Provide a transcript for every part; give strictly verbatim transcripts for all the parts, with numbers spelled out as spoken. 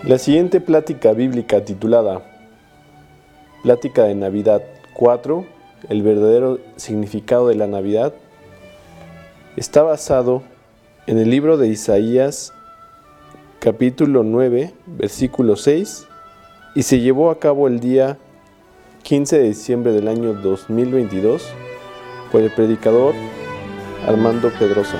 La siguiente plática bíblica titulada Plática de Navidad cuatro, el verdadero significado de la Navidad, está basado en el libro de Isaías, capítulo nueve, versículo seis, y se llevó a cabo el día quince de diciembre del año dos mil veintidós por el predicador Armando Pedrosa.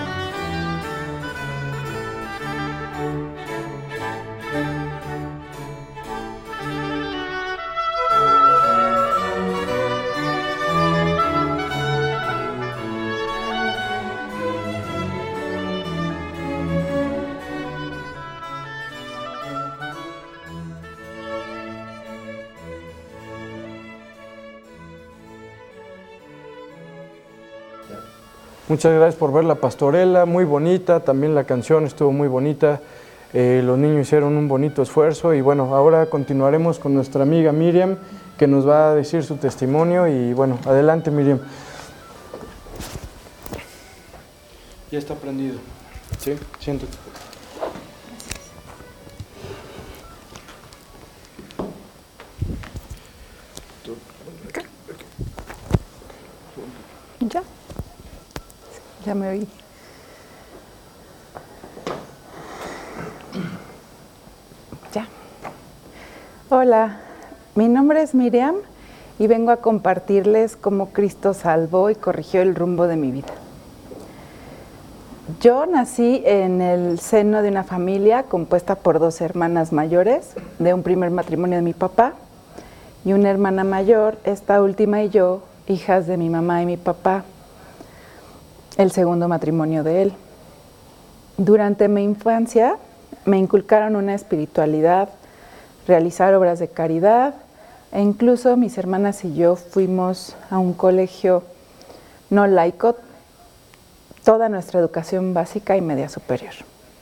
Muchas gracias por ver la pastorela, muy bonita, también la canción estuvo muy bonita, eh, los niños hicieron un bonito esfuerzo y bueno, ahora continuaremos con nuestra amiga Miriam, que nos va a decir su testimonio y bueno, adelante Miriam. Ya está prendido, ¿sí? Siéntate. ¿Ya? Ya me oí. Ya. Hola, mi nombre es Miriam y vengo a compartirles cómo Cristo salvó y corrigió el rumbo de mi vida. Yo nací en el seno de una familia compuesta por dos hermanas mayores, de un primer matrimonio de mi papá, y una hermana mayor, esta última y yo, hijas de mi mamá y mi papá, el segundo matrimonio de él. Durante mi infancia me inculcaron una espiritualidad, realizar obras de caridad e incluso mis hermanas y yo fuimos a un colegio no laico, toda nuestra educación básica y media superior.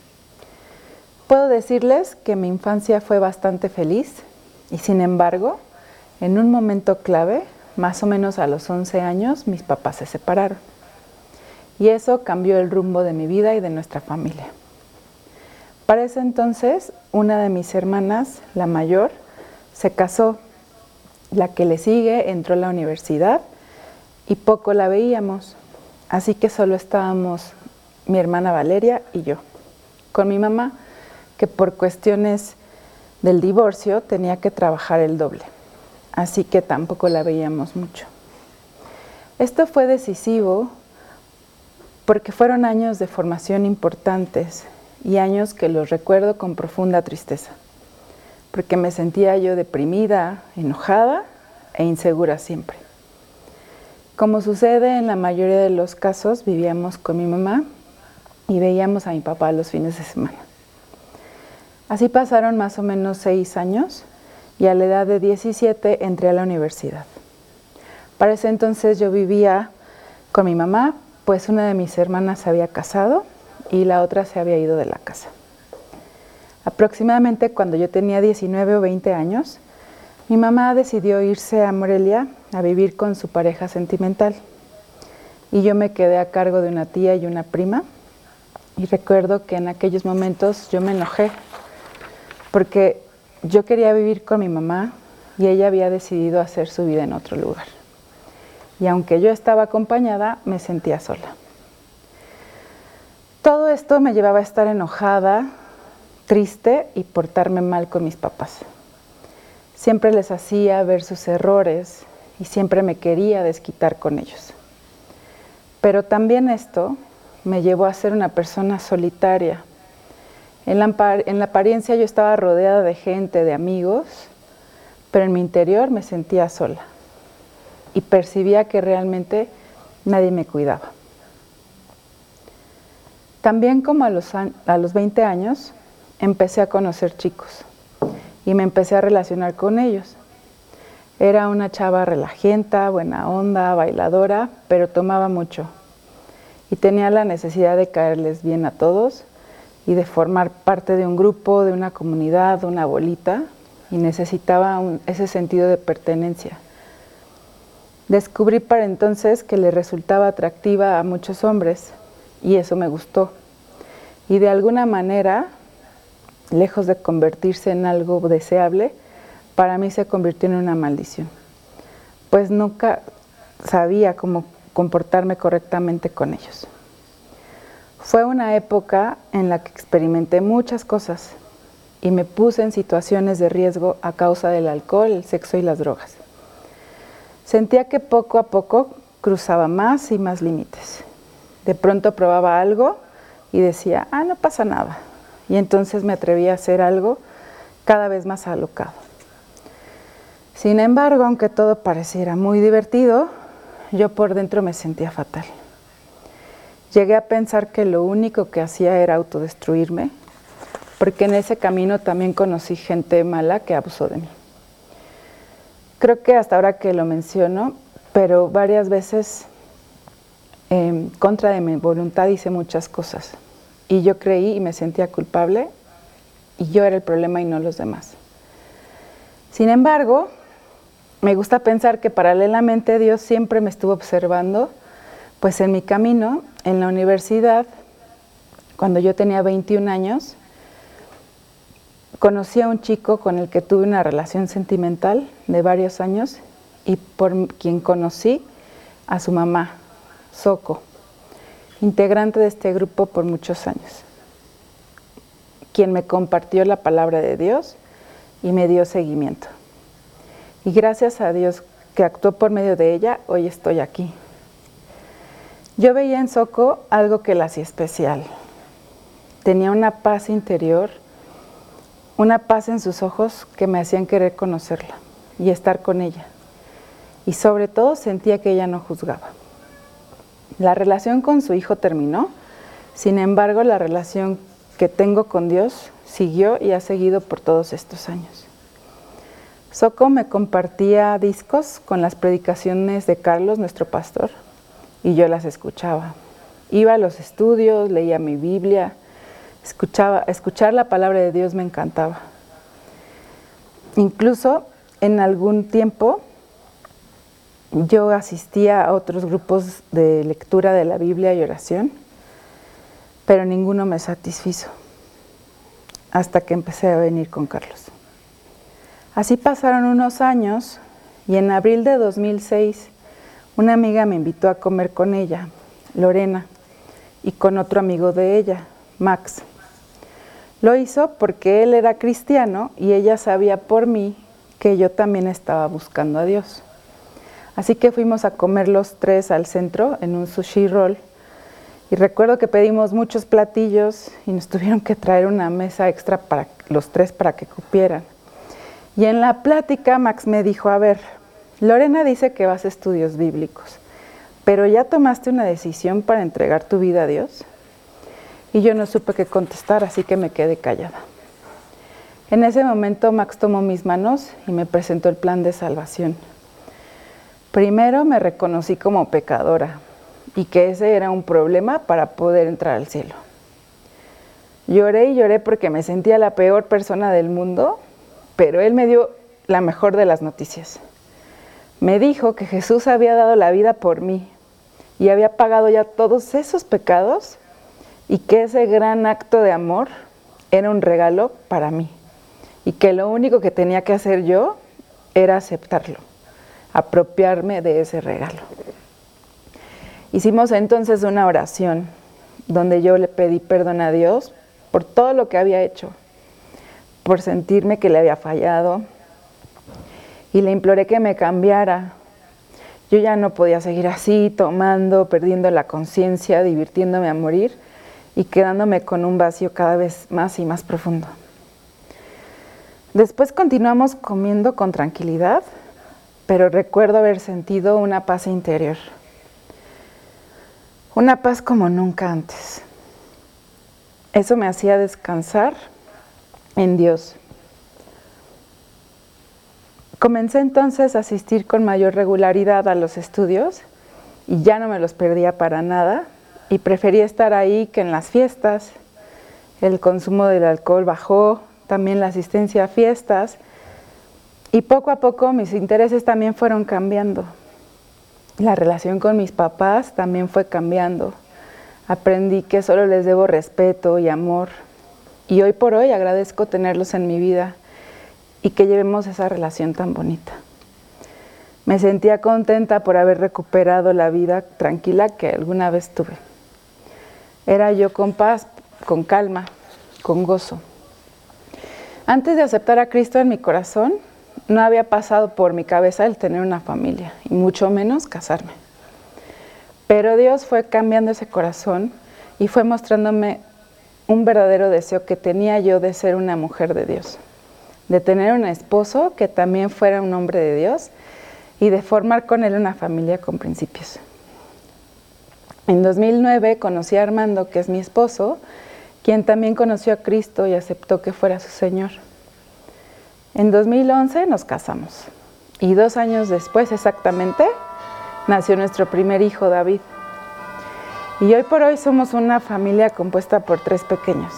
Puedo decirles que mi infancia fue bastante feliz y sin embargo, en un momento clave, más o menos a los once años, mis papás se separaron. Y eso cambió el rumbo de mi vida y de nuestra familia. Para ese entonces, una de mis hermanas, la mayor, se casó. La que le sigue entró a la universidad y poco la veíamos. Así que solo estábamos mi hermana Valeria y yo, con mi mamá, que por cuestiones del divorcio tenía que trabajar el doble. Así que tampoco la veíamos mucho. Esto fue decisivo porque fueron años de formación importantes y años que los recuerdo con profunda tristeza, porque me sentía yo deprimida, enojada e insegura siempre. Como sucede en la mayoría de los casos, vivíamos con mi mamá y veíamos a mi papá los fines de semana. Así pasaron más o menos seis años y a la edad de diecisiete entré a la universidad. Para ese entonces yo vivía con mi mamá, pues una de mis hermanas se había casado y la otra se había ido de la casa. Aproximadamente cuando yo tenía diecinueve o veinte años, mi mamá decidió irse a Morelia a vivir con su pareja sentimental. Y yo me quedé a cargo de una tía y una prima. Y recuerdo que en aquellos momentos yo me enojé, porque yo quería vivir con mi mamá y ella había decidido hacer su vida en otro lugar. Y aunque yo estaba acompañada, me sentía sola. Todo esto me llevaba a estar enojada, triste y portarme mal con mis papás. Siempre les hacía ver sus errores y siempre me quería desquitar con ellos. Pero también esto me llevó a ser una persona solitaria. En la, en la apariencia yo estaba rodeada de gente, de amigos, pero en mi interior me sentía sola. Y percibía que realmente nadie me cuidaba. También como a los, a los veinte años, empecé a conocer chicos y me empecé a relacionar con ellos. Era una chava relajienta, buena onda, bailadora, pero tomaba mucho. Y tenía la necesidad de caerles bien a todos y de formar parte de un grupo, de una comunidad, una bolita, y necesitaba un, ese sentido de pertenencia. Descubrí para entonces que le resultaba atractiva a muchos hombres y eso me gustó. Y de alguna manera lejos de convertirse en algo deseable, para mí se convirtió en una maldición, pues nunca sabía cómo comportarme correctamente con ellos. Fue una época en la que experimenté muchas cosas y me puse en situaciones de riesgo a causa del alcohol, el sexo y las drogas. Sentía que poco a poco cruzaba más y más límites. De pronto probaba algo y decía, ah, no pasa nada. Y entonces me atrevía a hacer algo cada vez más alocado. Sin embargo, aunque todo pareciera muy divertido, yo por dentro me sentía fatal. Llegué a pensar que lo único que hacía era autodestruirme, porque en ese camino también conocí gente mala que abusó de mí. Creo que hasta ahora que lo menciono, pero varias veces en contra de mi voluntad hice muchas cosas. Y yo creí y me sentía culpable, y yo era el problema y no los demás. Sin embargo, me gusta pensar que paralelamente Dios siempre me estuvo observando, pues en mi camino, en la universidad, cuando yo tenía veintiún años, conocí a un chico con el que tuve una relación sentimental de varios años y por quien conocí a su mamá, Soco, integrante de este grupo por muchos años, quien me compartió la palabra de Dios y me dio seguimiento. Y gracias a Dios que actuó por medio de ella, hoy estoy aquí. Yo veía en Soco algo que la hacía especial. Tenía una paz interior, una paz en sus ojos que me hacían querer conocerla y estar con ella. Y sobre todo sentía que ella no juzgaba. La relación con su hijo terminó, sin embargo la relación que tengo con Dios siguió y ha seguido por todos estos años. Soco me compartía discos con las predicaciones de Carlos, nuestro pastor, y yo las escuchaba. Iba a los estudios, leía mi Biblia, escuchaba, escuchar la palabra de Dios me encantaba. Incluso en algún tiempo yo asistía a otros grupos de lectura de la Biblia y oración, pero ninguno me satisfizo, hasta que empecé a venir con Carlos. Así pasaron unos años y en abril de dos mil seis una amiga me invitó a comer con ella, Lorena, y con otro amigo de ella, Max. Lo hizo porque él era cristiano y ella sabía por mí que yo también estaba buscando a Dios. Así que fuimos a comer los tres al centro en un sushi roll y recuerdo que pedimos muchos platillos y nos tuvieron que traer una mesa extra para los tres para que cupieran. Y en la plática Max me dijo, a ver, Lorena dice que vas a estudios bíblicos, pero ¿ya tomaste una decisión para entregar tu vida a Dios? Y yo no supe qué contestar, así que me quedé callada. En ese momento Max tomó mis manos y me presentó el plan de salvación. Primero me reconocí como pecadora y que ese era un problema para poder entrar al cielo. Lloré y lloré porque me sentía la peor persona del mundo, pero él me dio la mejor de las noticias. Me dijo que Jesús había dado la vida por mí y había pagado ya todos esos pecados y que ese gran acto de amor era un regalo para mí y que lo único que tenía que hacer yo era aceptarlo, apropiarme de ese regalo. Hicimos entonces una oración donde yo le pedí perdón a Dios por todo lo que había hecho, por sentirme que le había fallado, y le imploré que me cambiara. Yo ya no podía seguir así, tomando, perdiendo la conciencia, divirtiéndome a morir y quedándome con un vacío cada vez más y más profundo. Después continuamos comiendo con tranquilidad, pero recuerdo haber sentido una paz interior. Una paz como nunca antes. Eso me hacía descansar en Dios. Comencé entonces a asistir con mayor regularidad a los estudios y ya no me los perdía para nada y prefería estar ahí que en las fiestas. El consumo del alcohol bajó, también la asistencia a fiestas y poco a poco mis intereses también fueron cambiando. La relación con mis papás también fue cambiando. Aprendí que solo les debo respeto y amor Y hoy por hoy agradezco tenerlos en mi vida y que llevemos esa relación tan bonita. Me sentía contenta por haber recuperado la vida tranquila que alguna vez tuve. Era yo con paz, con calma, con gozo. Antes de aceptar a Cristo en mi corazón, no había pasado por mi cabeza el tener una familia, y mucho menos casarme. Pero Dios fue cambiando ese corazón y fue mostrándome un verdadero deseo que tenía yo de ser una mujer de Dios, de tener un esposo que también fuera un hombre de Dios y de formar con él una familia con principios. En dos mil nueve conocí a Armando, que es mi esposo, quien también conoció a Cristo y aceptó que fuera su Señor. En dos mil once nos casamos y dos años después exactamente nació nuestro primer hijo, David. Y hoy por hoy somos una familia compuesta por tres pequeños.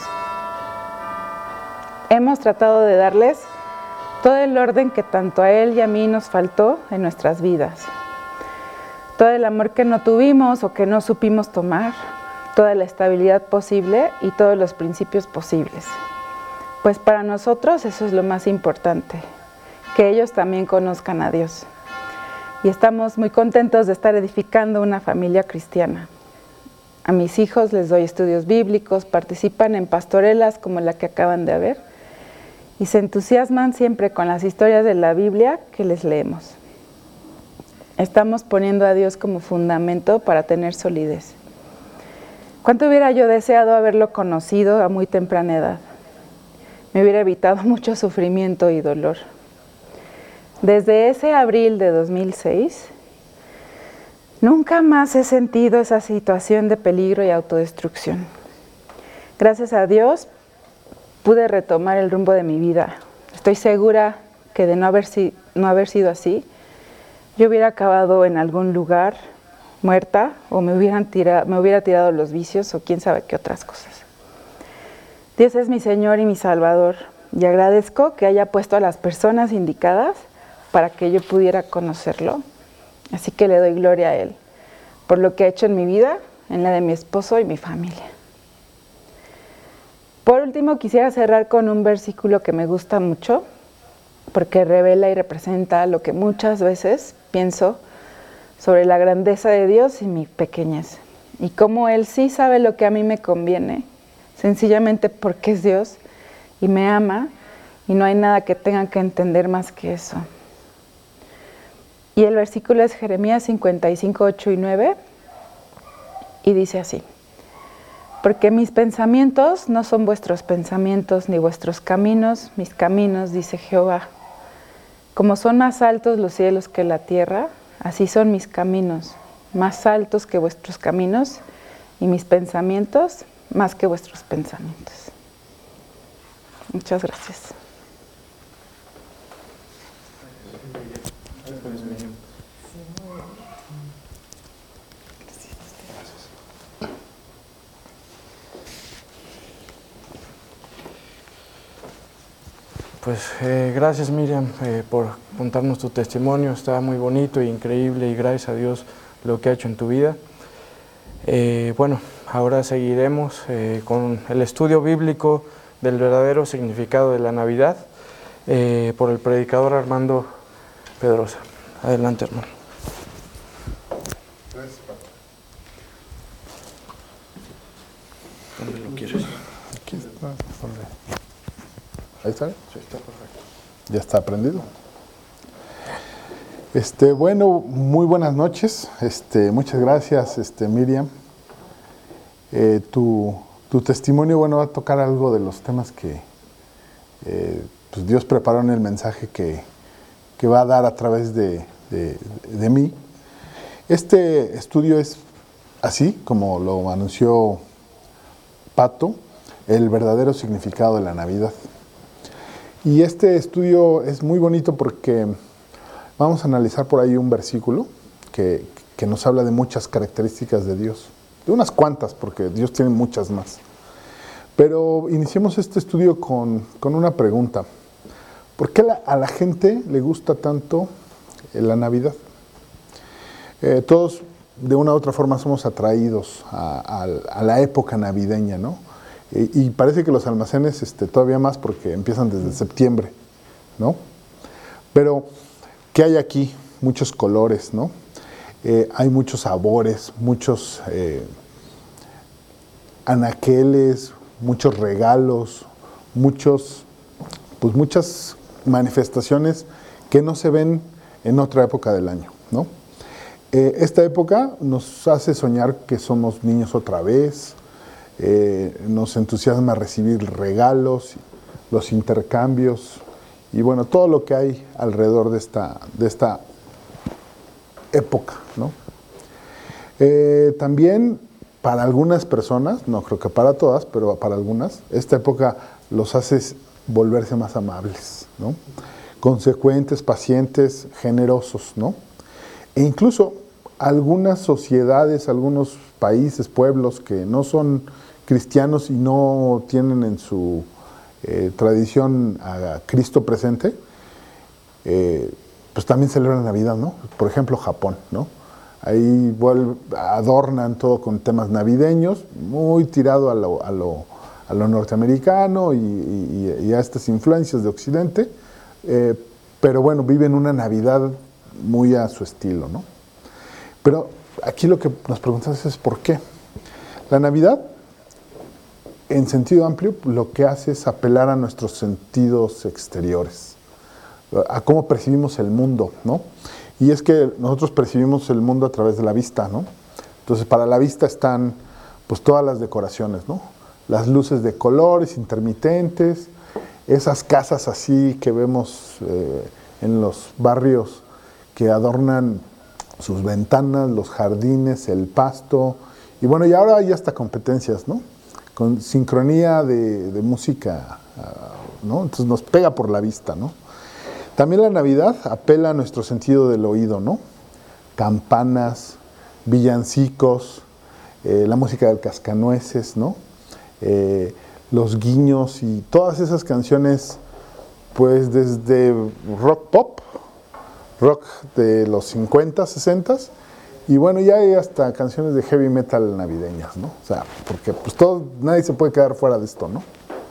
Hemos tratado de darles todo el orden que tanto a él y a mí nos faltó en nuestras vidas. Todo el amor que no tuvimos o que no supimos tomar, toda la estabilidad posible y todos los principios posibles. Pues para nosotros eso es lo más importante, que ellos también conozcan a Dios. Y estamos muy contentos de estar edificando una familia cristiana. A mis hijos les doy estudios bíblicos, participan en pastorelas como la que acaban de ver y se entusiasman siempre con las historias de la Biblia que les leemos. Estamos poniendo a Dios como fundamento para tener solidez. ¿Cuánto hubiera yo deseado haberlo conocido a muy temprana edad? Me hubiera evitado mucho sufrimiento y dolor. Desde ese abril de dos mil seis, nunca más he sentido esa situación de peligro y autodestrucción. Gracias a Dios, pude retomar el rumbo de mi vida. Estoy segura que de no haber, si, no haber sido así, yo hubiera acabado en algún lugar muerta o me, hubieran tira, me hubiera tirado los vicios o quién sabe qué otras cosas. Dios es mi Señor y mi Salvador y agradezco que haya puesto a las personas indicadas para que yo pudiera conocerlo. Así que le doy gloria a Él por lo que ha hecho en mi vida, en la de mi esposo y mi familia. Por último, quisiera cerrar con un versículo que me gusta mucho, porque revela y representa lo que muchas veces pienso sobre la grandeza de Dios y mi pequeñez, y cómo Él sí sabe lo que a mí me conviene, sencillamente porque es Dios y me ama, y no hay nada que tengan que entender más que eso. Y el versículo es Jeremías cincuenta y cinco, ocho y nueve, y dice así: porque mis pensamientos no son vuestros pensamientos, ni vuestros caminos, mis caminos, dice Jehová. Como son más altos los cielos que la tierra, así son mis caminos, más altos que vuestros caminos, y mis pensamientos más que vuestros pensamientos. Muchas gracias. Pues eh, gracias Miriam eh, por contarnos tu testimonio, está muy bonito e increíble y gracias a Dios lo que ha hecho en tu vida. Eh, bueno, ahora seguiremos eh, con el estudio bíblico del verdadero significado de la Navidad eh, por el predicador Armando Pedrosa. Adelante, hermano. ¿Dónde lo quieres? Aquí está. Ahí está. Sí, está perfecto. Ya está prendido. Este, bueno, muy buenas noches. Este, muchas gracias, este, Miriam. Eh, tu, tu testimonio, bueno, va a tocar algo de los temas que eh, pues Dios preparó en el mensaje que, que va a dar a través de, de, de mí. Este estudio es así, como lo anunció Pato, el verdadero significado de la Navidad. Y este estudio es muy bonito porque vamos a analizar por ahí un versículo que, que nos habla de muchas características de Dios. De unas cuantas, porque Dios tiene muchas más. Pero iniciemos este estudio con, con una pregunta. ¿Por qué la, a la gente le gusta tanto la Navidad? Eh, todos, de una u otra forma, somos atraídos a, a, a la época navideña, ¿no? Eh, y parece que los almacenes este, todavía más porque empiezan desde septiembre, ¿no? Pero, ¿qué hay aquí? Muchos colores, ¿no? Eh, hay muchos sabores, muchos eh, anaqueles, muchos regalos, muchos, pues muchas manifestaciones que no se ven en otra época del año, ¿no? Eh, esta época nos hace soñar que somos niños otra vez, eh, nos entusiasma recibir regalos, los intercambios y bueno, todo lo que hay alrededor de esta, de esta época, ¿no? Eh, también para algunas personas, no creo que para todas, pero para algunas, esta época los hace volverse más amables, ¿no? Consecuentes, pacientes, generosos, ¿no? E incluso algunas sociedades, algunos países, pueblos que no son cristianos y no tienen en su eh, tradición a Cristo presente, eh, pues también celebran Navidad, ¿no? Por ejemplo, Japón, ¿no? Ahí vuelve, adornan todo con temas navideños, muy tirado a lo, a lo, a lo norteamericano y, y, y a estas influencias de Occidente, eh, pero bueno, viven una Navidad muy a su estilo, ¿no? Pero aquí lo que nos preguntamos es ¿por qué? La Navidad, en sentido amplio, lo que hace es apelar a nuestros sentidos exteriores, a cómo percibimos el mundo, ¿no? Y es que nosotros percibimos el mundo a través de la vista, ¿no? Entonces, para la vista están, pues, todas las decoraciones, ¿no? Las luces de colores intermitentes, esas casas así que vemos eh, en los barrios que adornan sus ventanas, los jardines, el pasto, y bueno, y ahora hay hasta competencias, ¿no? Con sincronía de, de música, ¿no? Entonces nos pega por la vista, ¿no? También la Navidad apela a nuestro sentido del oído, ¿no? Campanas, villancicos, eh, la música del cascanueces, ¿no? Eh, los guiños y todas esas canciones, pues desde rock pop, rock de los cincuenta, sesenta, y bueno, ya hay hasta canciones de heavy metal navideñas, ¿no? O sea, porque pues todo, nadie se puede quedar fuera de esto, ¿no?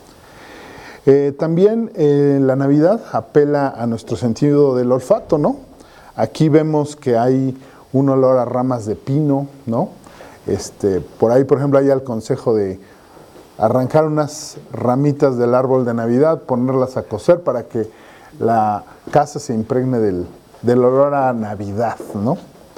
Eh, también eh, la Navidad apela a nuestro sentido del olfato, ¿no? Aquí vemos que hay un olor a ramas de pino, ¿no? Este, por ahí, por ejemplo, hay el consejo de arrancar unas ramitas del árbol de Navidad, ponerlas a cocer para que la casa se impregne del, del olor a Navidad, ¿no?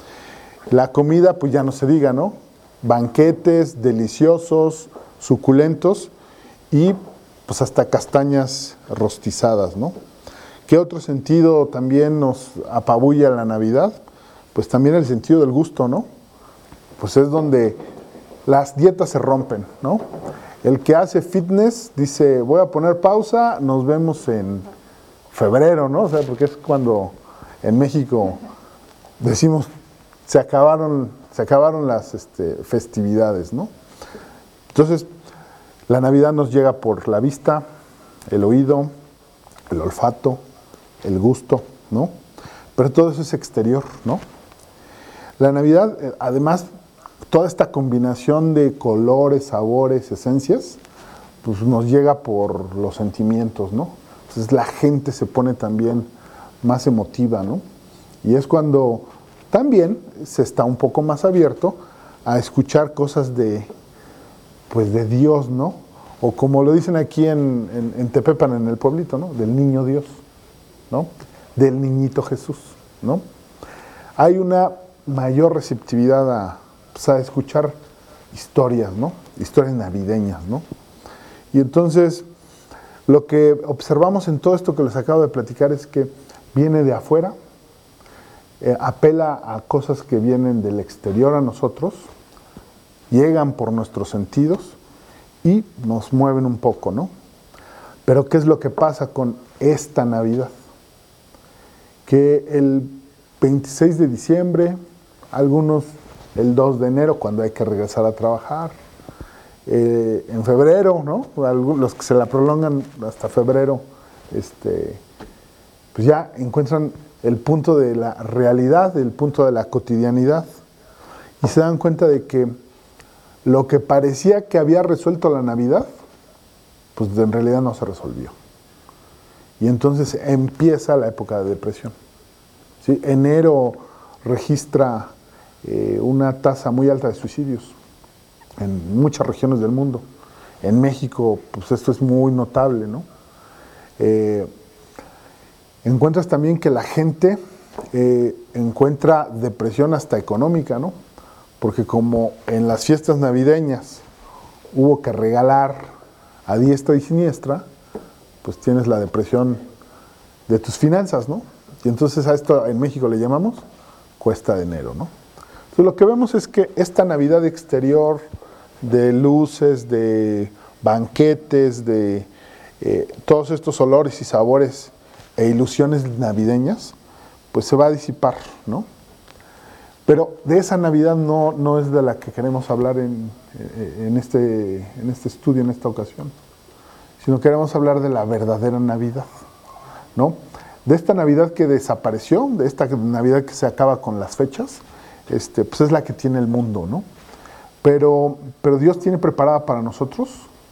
La comida, pues ya no se diga, ¿no? Banquetes deliciosos, suculentos y pues hasta castañas rostizadas, ¿no? ¿Qué otro sentido también nos apabulla la Navidad? Pues también el sentido del gusto, ¿no? Pues es donde las dietas se rompen, ¿no? El que hace fitness dice, voy a poner pausa, nos vemos en febrero, ¿no? O sea, porque es cuando en México decimos, se acabaron, se acabaron las este, festividades, ¿no? Entonces, la Navidad nos llega por la vista, el oído, el olfato, el gusto, ¿no? Pero todo eso es exterior, ¿no? La Navidad, además, toda esta combinación de colores, sabores, esencias, pues nos llega por los sentimientos, ¿no? Entonces la gente se pone también más emotiva, ¿no? Y es cuando también se está un poco más abierto a escuchar cosas de, pues de Dios, ¿no? O como lo dicen aquí en, en, en Tepepan, en el pueblito, ¿no? Del niño Dios, ¿no? Del niñito Jesús, ¿no? Hay una mayor receptividad a, pues, a escuchar historias, ¿no? Historias navideñas, ¿no? Y entonces, lo que observamos en todo esto que les acabo de platicar es que viene de afuera, eh, apela a cosas que vienen del exterior a nosotros, llegan por nuestros sentidos y nos mueven un poco, ¿no? Pero ¿qué es lo que pasa con esta Navidad? Que el veintiséis de diciembre, algunos el dos de enero, cuando hay que regresar a trabajar, eh, en febrero, ¿no? Los que se la prolongan hasta febrero, este, pues ya encuentran el punto de la realidad, el punto de la cotidianidad, y se dan cuenta de que lo que parecía que había resuelto la Navidad, pues en realidad no se resolvió. Y entonces empieza la época de depresión. ¿Sí? Enero registra eh, una tasa muy alta de suicidios en muchas regiones del mundo. En México, pues esto es muy notable, ¿no? Eh, encuentras también que la gente eh, encuentra depresión hasta económica, ¿no? Porque como en las fiestas navideñas hubo que regalar a diestra y siniestra, pues tienes la depresión de tus finanzas, ¿no? Y entonces a esto en México le llamamos cuesta de enero, ¿no? Entonces lo que vemos es que esta Navidad exterior de luces, de banquetes, de eh, todos estos olores y sabores e ilusiones navideñas, pues se va a disipar, ¿no? Pero de esa Navidad no, no es de la que queremos hablar en, en, este, en este estudio, en esta ocasión, sino queremos hablar de la verdadera Navidad, ¿no? De esta Navidad que desapareció, de esta Navidad que se acaba con las fechas, este, pues es la que tiene el mundo, ¿no? Pero, pero Dios tiene preparada para nosotros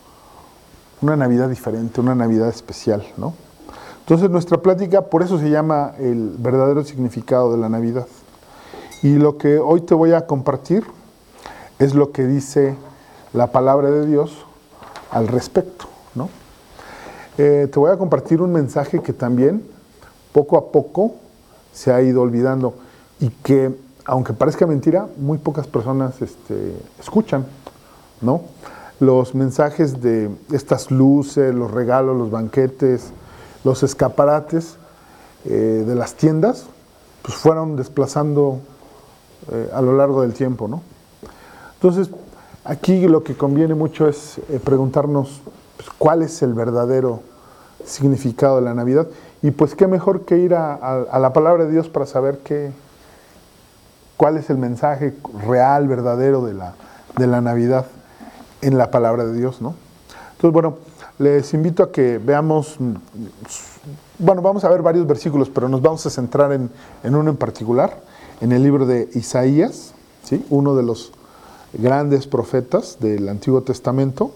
una Navidad diferente, una Navidad especial, ¿no? Entonces nuestra plática, por eso se llama el verdadero significado de la Navidad. Y lo que hoy te voy a compartir es lo que dice la palabra de Dios al respecto, ¿no? Eh, te voy a compartir un mensaje que también poco a poco se ha ido olvidando y que, aunque parezca mentira, muy pocas personas este, escuchan, ¿no? Los mensajes de estas luces, los regalos, los banquetes, los escaparates eh, de las tiendas, pues fueron desplazando eh, a lo largo del tiempo, ¿no? Entonces, aquí lo que conviene mucho es eh, preguntarnos pues, cuál es el verdadero significado de la Navidad, y pues qué mejor que ir a, a, a la palabra de Dios para saber qué, cuál es el mensaje real, verdadero de la, de la Navidad en la palabra de Dios, ¿no? Entonces, bueno, les invito a que veamos, bueno, vamos a ver varios versículos, pero nos vamos a centrar en, en uno en particular, en el libro de Isaías, ¿sí? Uno de los grandes profetas del Antiguo Testamento.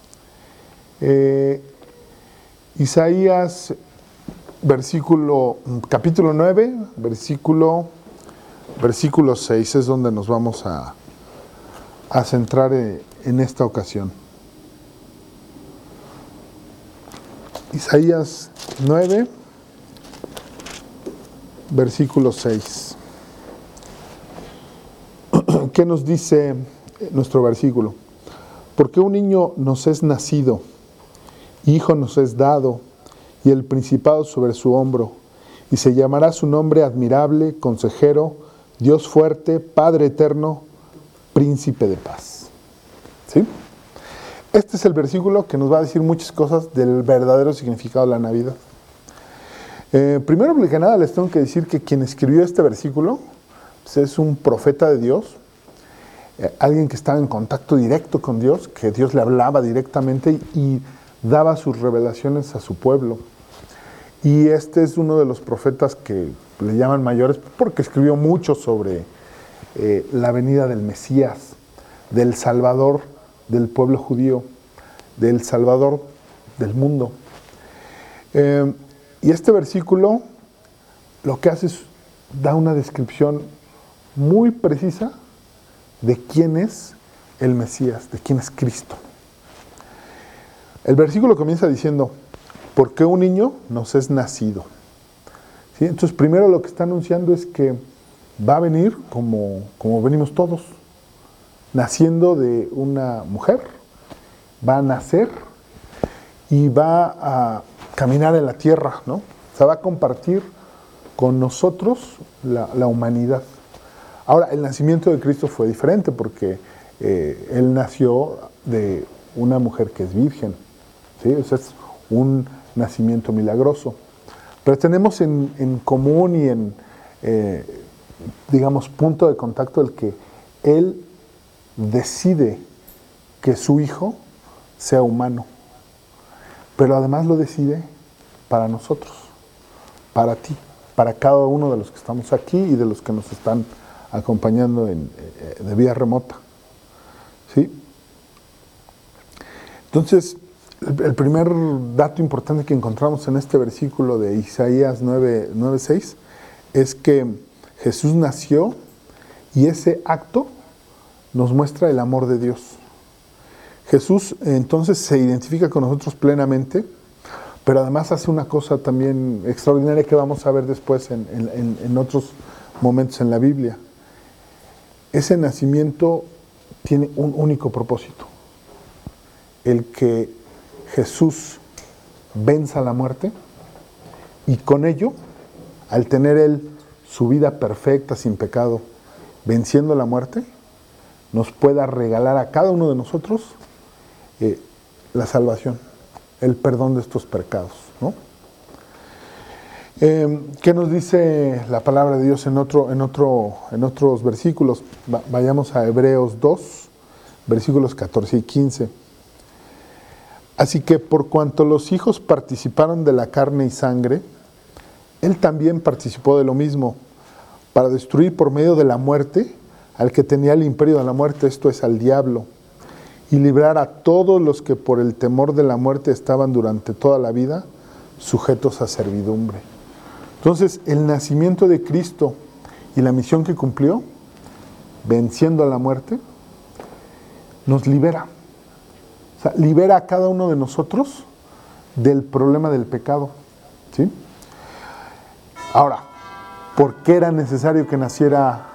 Eh, Isaías, versículo, capítulo nueve, versículo, versículo seis, es donde nos vamos a, a centrar en esta ocasión. Isaías nueve, versículo seis. ¿Qué nos dice nuestro versículo? Porque un niño nos es nacido, hijo nos es dado, y el principado sobre su hombro, y se llamará su nombre admirable, consejero, Dios fuerte, Padre eterno, príncipe de paz. ¿Sí? Este es el versículo que nos va a decir muchas cosas del verdadero significado de la Navidad. Eh, primero que nada les tengo que decir que quien escribió este versículo pues es un profeta de Dios, eh, alguien que estaba en contacto directo con Dios, que Dios le hablaba directamente y, y daba sus revelaciones a su pueblo. Y este es uno de los profetas que le llaman mayores porque escribió mucho sobre eh, la venida del Mesías, del Salvador del pueblo judío, del Salvador del mundo. Eh, y este versículo lo que hace es da una descripción muy precisa de quién es el Mesías, de quién es Cristo. El versículo comienza diciendo, ¿por qué un niño nos es nacido? ¿Sí? Entonces, primero lo que está anunciando es que va a venir como, como venimos todos, naciendo de una mujer, va a nacer y va a caminar en la tierra, ¿no? O sea, va a compartir con nosotros la, la humanidad. Ahora, el nacimiento de Cristo fue diferente porque eh, Él nació de una mujer que es virgen, ¿sí? O sea, es un nacimiento milagroso. Pero tenemos en, en común y en, eh, digamos, punto de contacto el que Él decide que su hijo sea humano, pero además lo decide para nosotros, para ti, para cada uno de los que estamos aquí y de los que nos están acompañando en, eh, de vía remota. ¿Sí? Entonces, el, el primer dato importante que encontramos en este versículo de Isaías nueve seis es que Jesús nació y ese acto nos muestra el amor de Dios. Jesús entonces se identifica con nosotros plenamente, pero además hace una cosa también extraordinaria que vamos a ver después en, en, en otros momentos en la Biblia. Ese nacimiento tiene un único propósito: el que Jesús venza la muerte y con ello, al tener Él su vida perfecta, sin pecado, venciendo la muerte, nos pueda regalar a cada uno de nosotros eh, la salvación, el perdón de estos pecados, ¿no? Eh, ¿Qué nos dice la palabra de Dios en, otro, en, otro, en otros versículos? Va, vayamos a Hebreos dos, versículos catorce y quince. Así que por cuanto los hijos participaron de la carne y sangre, Él también participó de lo mismo, para destruir por medio de la muerte al que tenía el imperio de la muerte, esto es, al diablo, y librar a todos los que por el temor de la muerte estaban durante toda la vida sujetos a servidumbre. Entonces, el nacimiento de Cristo y la misión que cumplió, venciendo a la muerte, nos libera. O sea, libera a cada uno de nosotros del problema del pecado, ¿sí? Ahora, ¿por qué era necesario que naciera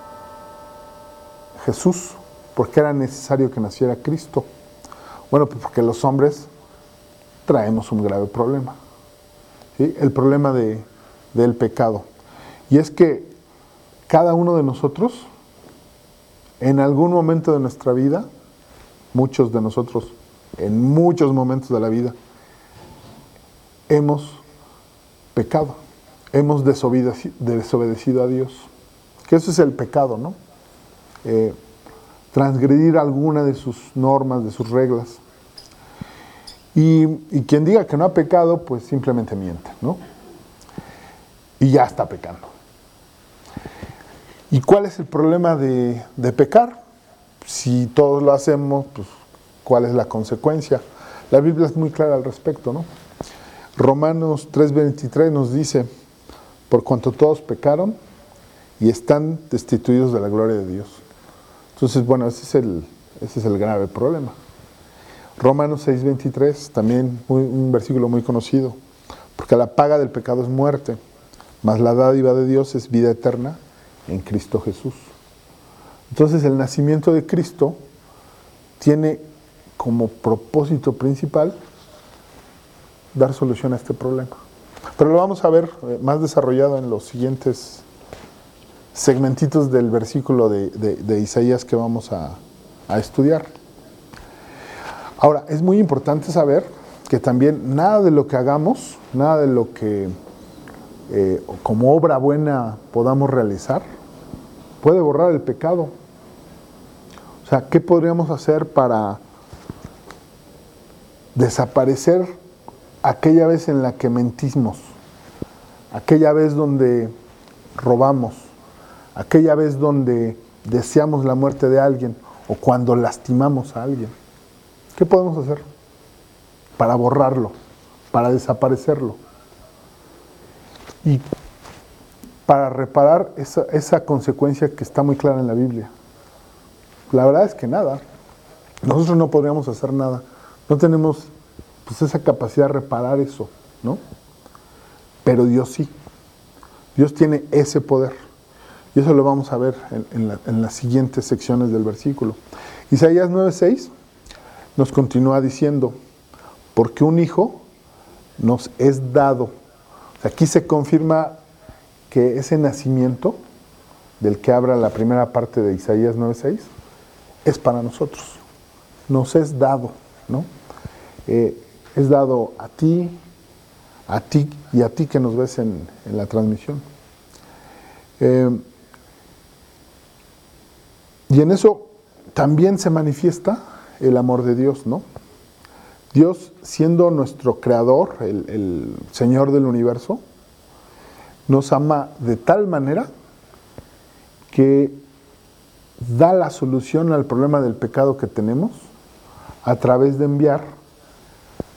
Jesús? ¿Por qué era necesario que naciera Cristo? Bueno, pues porque los hombres traemos un grave problema, ¿sí? El problema de, del pecado. Y es que cada uno de nosotros, en algún momento de nuestra vida, muchos de nosotros, en muchos momentos de la vida, hemos pecado, hemos desobedecido, desobedecido a Dios. Que eso es el pecado, ¿no? Eh, transgredir alguna de sus normas, de sus reglas. Y, y quien diga que no ha pecado, pues simplemente miente, ¿no? Y ya está pecando. ¿Y cuál es el problema de, de pecar? Si todos lo hacemos, pues ¿cuál es la consecuencia? La Biblia es muy clara al respecto, ¿no? Romanos tres veintitrés nos dice: por cuanto todos pecaron y están destituidos de la gloria de Dios. Entonces, bueno, ese es el, ese es el grave problema. Romanos seis veintitrés, también muy, un versículo muy conocido. Porque la paga del pecado es muerte, mas la dádiva de Dios es vida eterna en Cristo Jesús. Entonces, el nacimiento de Cristo tiene como propósito principal dar solución a este problema. Pero lo vamos a ver más desarrollado en los siguientes segmentitos del versículo de, de, de Isaías que vamos a, a estudiar. Ahora, es muy importante saber que también nada de lo que hagamos, nada de lo que eh, como obra buena podamos realizar, puede borrar el pecado. O sea, ¿qué podríamos hacer para desaparecer aquella vez en la que mentimos, aquella vez donde robamos, aquella vez donde deseamos la muerte de alguien o cuando lastimamos a alguien? ¿Qué podemos hacer para borrarlo, para desaparecerlo? Y para reparar esa, esa consecuencia que está muy clara en la Biblia. La verdad es que nada. Nosotros no podríamos hacer nada. No tenemos pues, esa capacidad de reparar eso, ¿no? Pero Dios sí. Dios tiene ese poder. Y eso lo vamos a ver en, en, la, en las siguientes secciones del versículo. Isaías nueve seis nos continúa diciendo: porque un hijo nos es dado. O sea, aquí se confirma que ese nacimiento del que habla la primera parte de Isaías nueve seis es para nosotros. Nos es dado, ¿no? Eh, es dado a ti, a ti y a ti que nos ves en, en la transmisión. Eh, y en eso también se manifiesta el amor de Dios, ¿no? Dios, siendo nuestro creador, el, el Señor del universo, nos ama de tal manera que da la solución al problema del pecado que tenemos a través de enviar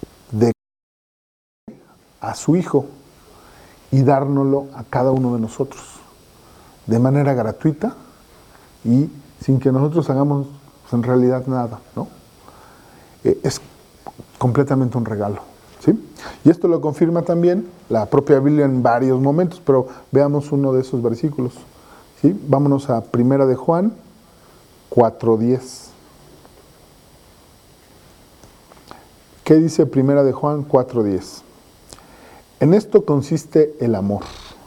a su Hijo y dárnoslo a cada uno de nosotros, de manera gratuita y sin que nosotros hagamos pues, en realidad nada, ¿no? Eh, es completamente un regalo, ¿sí? Y esto lo confirma también la propia Biblia en varios momentos, pero veamos uno de esos versículos, ¿sí? Vámonos a Primera de Juan cuatro diez. ¿Qué dice Primera de Juan cuatro diez? En esto consiste el amor,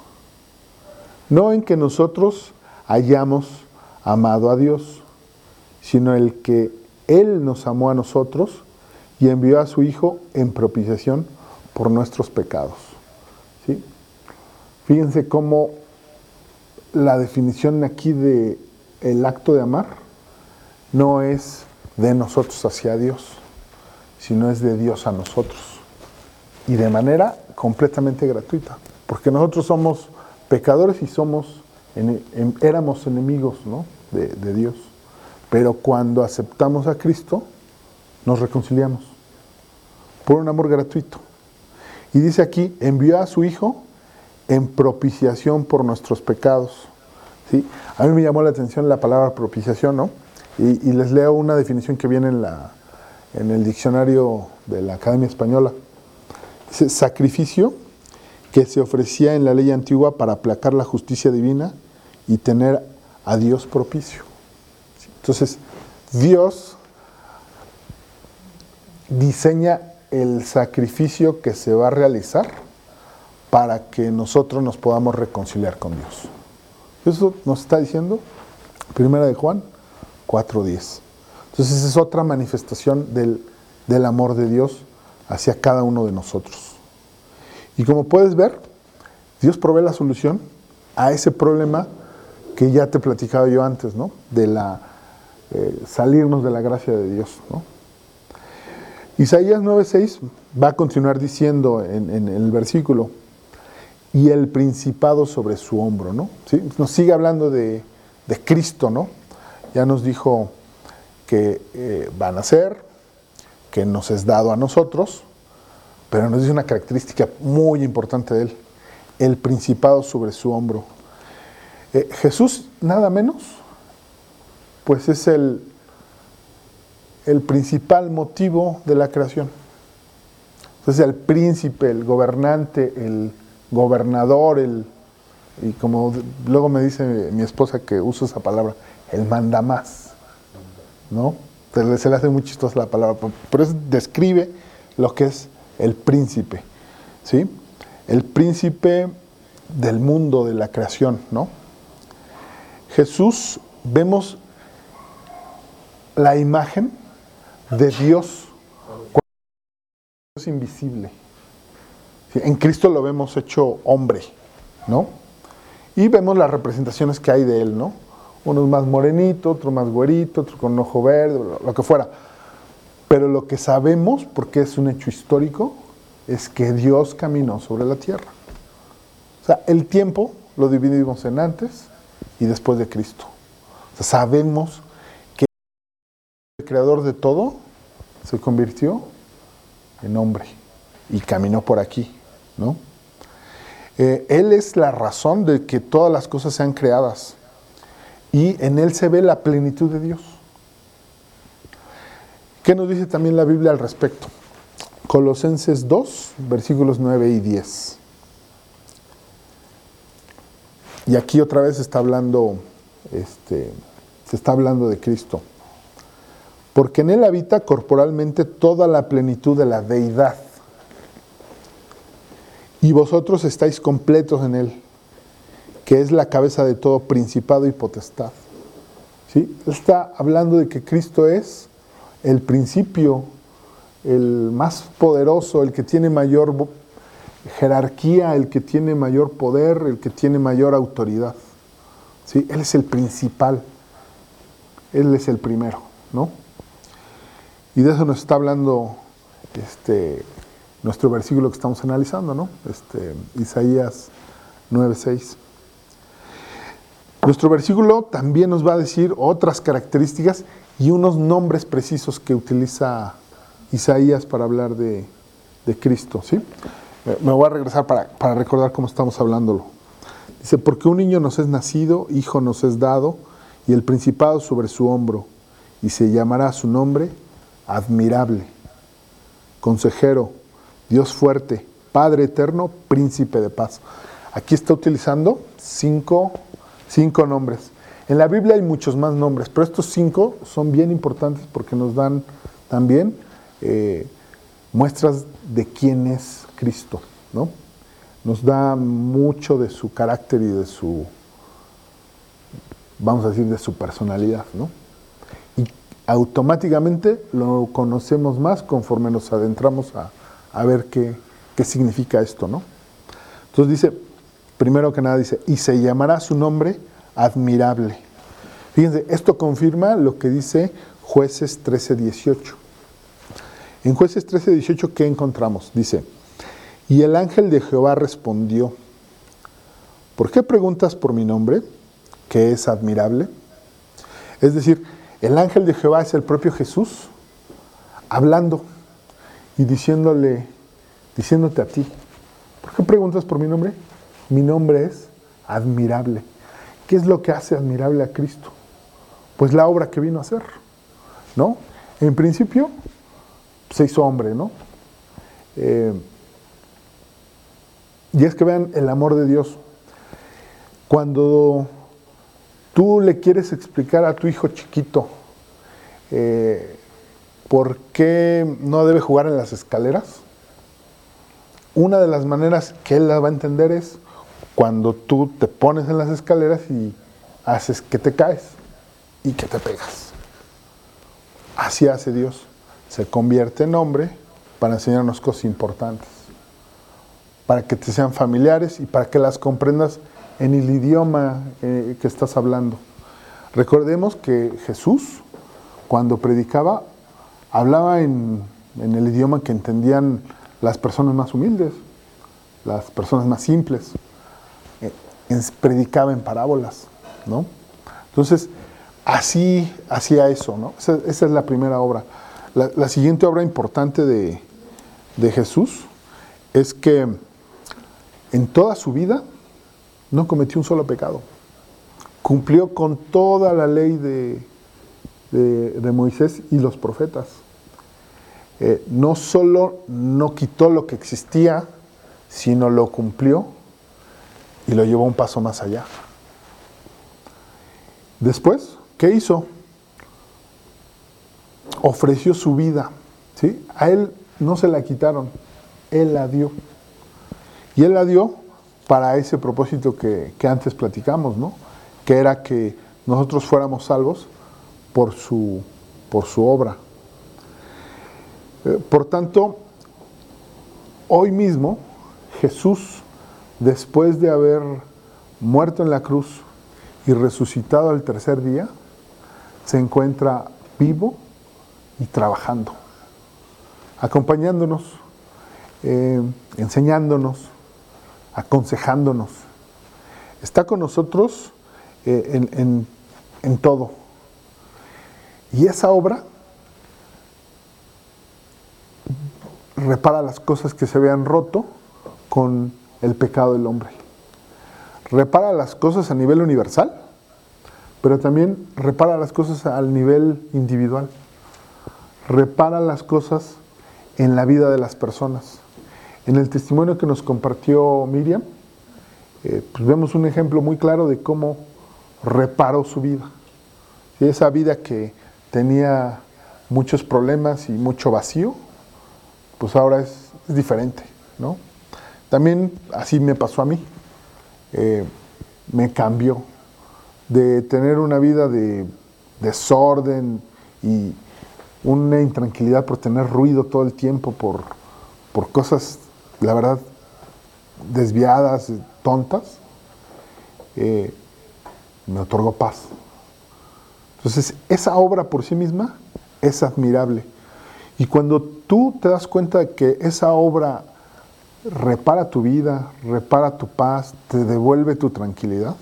no en que nosotros hayamos amado a Dios, sino el que Él nos amó a nosotros y envió a su Hijo en propiciación por nuestros pecados. ¿Sí? Fíjense cómo la definición aquí de el acto de amar no es de nosotros hacia Dios, sino es de Dios a nosotros. Y de manera completamente gratuita, porque nosotros somos pecadores y somos, en, en, éramos enemigos, ¿no? de, de Dios. Pero cuando aceptamos a Cristo, nos reconciliamos por un amor gratuito. Y dice aquí, envió a su Hijo en propiciación por nuestros pecados. ¿Sí? A mí me llamó la atención la palabra propiciación, ¿no? Y, y les leo una definición que viene en, la, en el diccionario de la Academia Española. Dice, sacrificio que se ofrecía en la ley antigua para aplacar la justicia divina y tener a Dios propicio. Entonces, Dios diseña el sacrificio que se va a realizar para que nosotros nos podamos reconciliar con Dios. Eso nos está diciendo Primera de Juan cuatro diez. Entonces, esa es otra manifestación del, del amor de Dios hacia cada uno de nosotros. Y como puedes ver, Dios provee la solución a ese problema que ya te platicaba yo antes, ¿no? De la eh, salirnos de la gracia de Dios, ¿no? Isaías nueve seis va a continuar diciendo en, en el versículo, y el principado sobre su hombro, ¿no? ¿Sí? Nos sigue hablando de, de Cristo, ¿no? Ya nos dijo que eh, va a nacer, que nos es dado a nosotros, pero nos dice una característica muy importante de él, el principado sobre su hombro. Eh, Jesús, nada menos, pues es el, el principal motivo de la creación. Entonces el príncipe, el gobernante, el gobernador, el, y como luego me dice mi esposa que uso esa palabra, el mandamás, ¿no? Se, se le hace muy chistosa la palabra, pero eso describe lo que es el príncipe, ¿sí? El príncipe del mundo, de la creación, ¿no? Jesús, vemos la imagen de Dios, Dios invisible. ¿Sí? En Cristo lo vemos hecho hombre, ¿no? Y vemos las representaciones que hay de Él, ¿no? Uno es más morenito, otro más güerito, otro con un ojo verde, lo que fuera. Pero lo que sabemos, porque es un hecho histórico, es que Dios caminó sobre la tierra. O sea, el tiempo lo dividimos en antes y después de Cristo. O sea, sabemos que el creador de todo se convirtió en hombre y caminó por aquí, ¿no? Eh, él es la razón de que todas las cosas sean creadas y en Él se ve la plenitud de Dios. ¿Qué nos dice también la Biblia al respecto? Colosenses dos, versículos nueve y diez. Y aquí otra vez está hablando, este, se está hablando de Cristo. Porque en Él habita corporalmente toda la plenitud de la deidad. Y vosotros estáis completos en Él, que es la cabeza de todo principado y potestad. ¿Sí? Está hablando de que Cristo es el principio, el más poderoso, el que tiene mayor jerarquía, el que tiene mayor poder, el que tiene mayor autoridad. ¿Sí? Él es el principal, Él es el primero, ¿no? Y de eso nos está hablando este, nuestro versículo que estamos analizando, ¿no? Este, Isaías nueve seis. Nuestro versículo también nos va a decir otras características y unos nombres precisos que utiliza Isaías para hablar de, de Cristo, ¿sí? Me voy a regresar para, para recordar cómo estamos hablándolo. Dice, porque un niño nos es nacido, hijo nos es dado, y el principado sobre su hombro, y se llamará su nombre admirable, consejero, Dios fuerte, Padre eterno, príncipe de paz. Aquí está utilizando cinco, cinco nombres. En la Biblia hay muchos más nombres, pero estos cinco son bien importantes porque nos dan también eh, muestras de quién es Cristo, ¿no? Nos da mucho de su carácter y de su, vamos a decir, de su personalidad, ¿no? Y automáticamente lo conocemos más conforme nos adentramos a, a ver qué, qué significa esto, ¿no? Entonces dice, primero que nada dice, y se llamará su nombre admirable. Fíjense, esto confirma lo que dice Jueces trece dieciocho. En Jueces trece dieciocho, ¿qué encontramos? Dice, y el ángel de Jehová respondió, ¿por qué preguntas por mi nombre, que es admirable? Es decir, el ángel de Jehová es el propio Jesús, hablando y diciéndole, diciéndote a ti, ¿por qué preguntas por mi nombre? Mi nombre es admirable. ¿Qué es lo que hace admirable a Cristo? Pues la obra que vino a hacer, ¿no? En principio, se hizo hombre, ¿no? Eh, y es que vean el amor de Dios. Cuando tú le quieres explicar a tu hijo chiquito eh, por qué no debe jugar en las escaleras, una de las maneras que él la va a entender es cuando tú te pones en las escaleras y haces que te caes y que te pegas. Así hace Dios. Se convierte en hombre para enseñarnos cosas importantes, para que te sean familiares y para que las comprendas en el idioma eh, que estás hablando. Recordemos que Jesús, cuando predicaba, hablaba en, en el idioma que entendían las personas más humildes, las personas más simples. Eh, predicaba en parábolas, ¿no? Entonces, así hacía eso, ¿no? Esa, esa es la primera obra. La, la siguiente obra importante de, de Jesús es que en toda su vida no cometió un solo pecado. Cumplió con toda la ley de, de, de Moisés y los profetas. Eh, no solo no quitó lo que existía, sino lo cumplió y lo llevó un paso más allá. Después, ¿qué hizo? Ofreció su vida, ¿sí? A él no se la quitaron, él la dio. Y él la dio para ese propósito que, que antes platicamos, ¿no? Que era que nosotros fuéramos salvos por su, por su obra. Eh, por tanto, hoy mismo, Jesús, después de haber muerto en la cruz y resucitado al tercer día, se encuentra vivo y trabajando, acompañándonos, eh, enseñándonos, aconsejándonos. Está con nosotros eh, en, en, en todo. Y esa obra repara las cosas que se habían roto con el pecado del hombre. Repara las cosas a nivel universal, pero también repara las cosas al nivel individual. Repara las cosas en la vida de las personas. En el testimonio que nos compartió Miriam, eh, pues vemos un ejemplo muy claro de cómo reparó su vida. Y esa vida que tenía muchos problemas y mucho vacío, pues ahora es, es diferente, ¿no? También así me pasó a mí. Eh, me cambió de tener una vida de desorden y una intranquilidad por tener ruido todo el tiempo, por, por cosas, la verdad, desviadas, tontas, eh, me otorgó paz. Entonces, esa obra por sí misma es admirable. Y cuando tú te das cuenta de que esa obra repara tu vida, repara tu paz, te devuelve tu tranquilidad,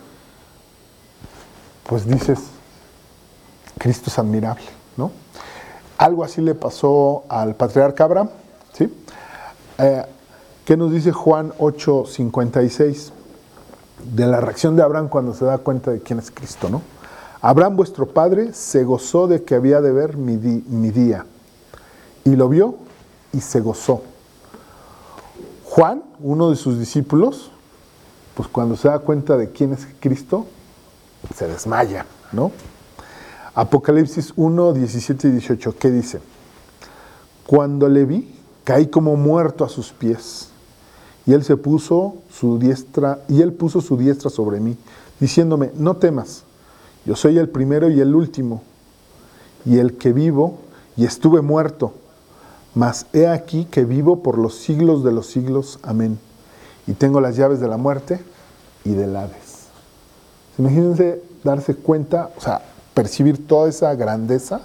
pues dices, Cristo es admirable, ¿no? Algo así le pasó al patriarca Abraham, ¿sí? Eh, ¿Qué nos dice Juan ocho cincuenta y seis? De la reacción de Abraham cuando se da cuenta de quién es Cristo, ¿no? Abraham, vuestro padre, se gozó de que había de ver mi, di- mi día. Y lo vio y se gozó. Juan, uno de sus discípulos, pues cuando se da cuenta de quién es Cristo, se desmaya, ¿no? Apocalipsis uno, diecisiete y dieciocho, ¿qué dice? Cuando le vi, caí como muerto a sus pies, y él se puso su diestra, y él puso su diestra sobre mí, diciéndome, no temas, yo soy el primero y el último, y el que vivo, y estuve muerto, mas he aquí que vivo por los siglos de los siglos, amén. Y tengo las llaves de la muerte y del Hades. Imagínense darse cuenta, o sea, percibir toda esa grandeza,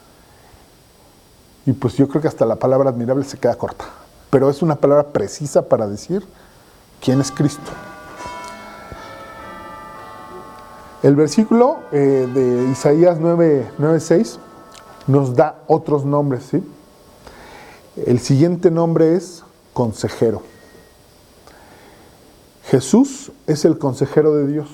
y pues yo creo que hasta la palabra admirable se queda corta, pero es una palabra precisa para decir quién es Cristo. El versículo eh, de Isaías nueve, nueve, seis nos da otros nombres, ¿sí? El siguiente nombre es consejero. Jesús es el consejero de Dios.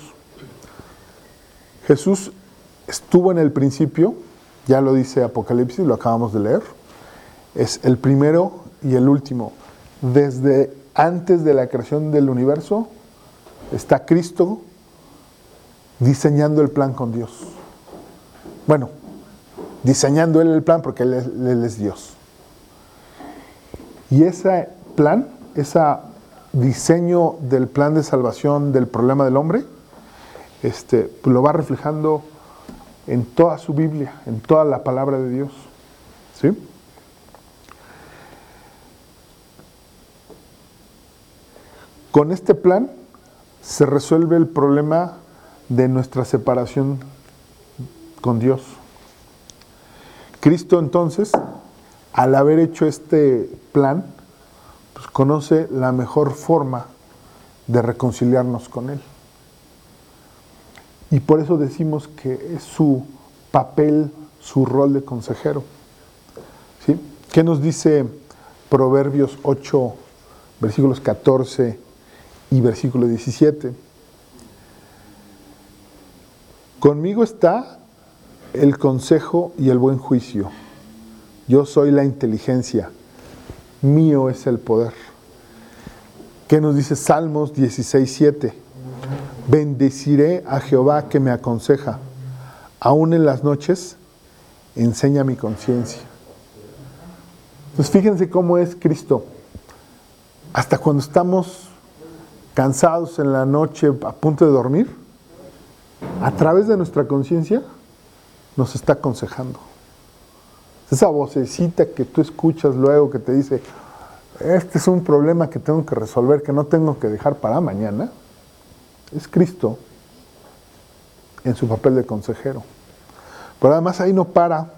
Jesús estuvo en el principio, ya lo dice Apocalipsis, lo acabamos de leer, es el primero y el último. Desde antes de la creación del universo está Cristo diseñando el plan con Dios. Bueno, diseñando Él el plan porque Él es, Él es Dios. Y ese plan, ese diseño del plan de salvación del problema del hombre, este, pues lo va reflejando en toda su Biblia, en toda la palabra de Dios. ¿Sí? Con este plan se resuelve el problema de nuestra separación con Dios. Cristo entonces, al haber hecho este plan, pues conoce la mejor forma de reconciliarnos con Él. Y por eso decimos que es su papel, su rol de consejero. ¿Sí? ¿Qué nos dice Proverbios ocho, versículos catorce y versículo diecisiete? Conmigo está el consejo y el buen juicio. Yo soy la inteligencia, mío es el poder. ¿Qué nos dice Salmos dieciséis, siete? Bendeciré a Jehová que me aconseja, aún en las noches enseña mi conciencia. Entonces fíjense cómo es Cristo. Hasta cuando estamos cansados en la noche a punto de dormir, a través de nuestra conciencia nos está aconsejando. Esa vocecita que tú escuchas luego que te dice, este es un problema que tengo que resolver, que no tengo que dejar para mañana, es Cristo en su papel de consejero. Pero además ahí no para.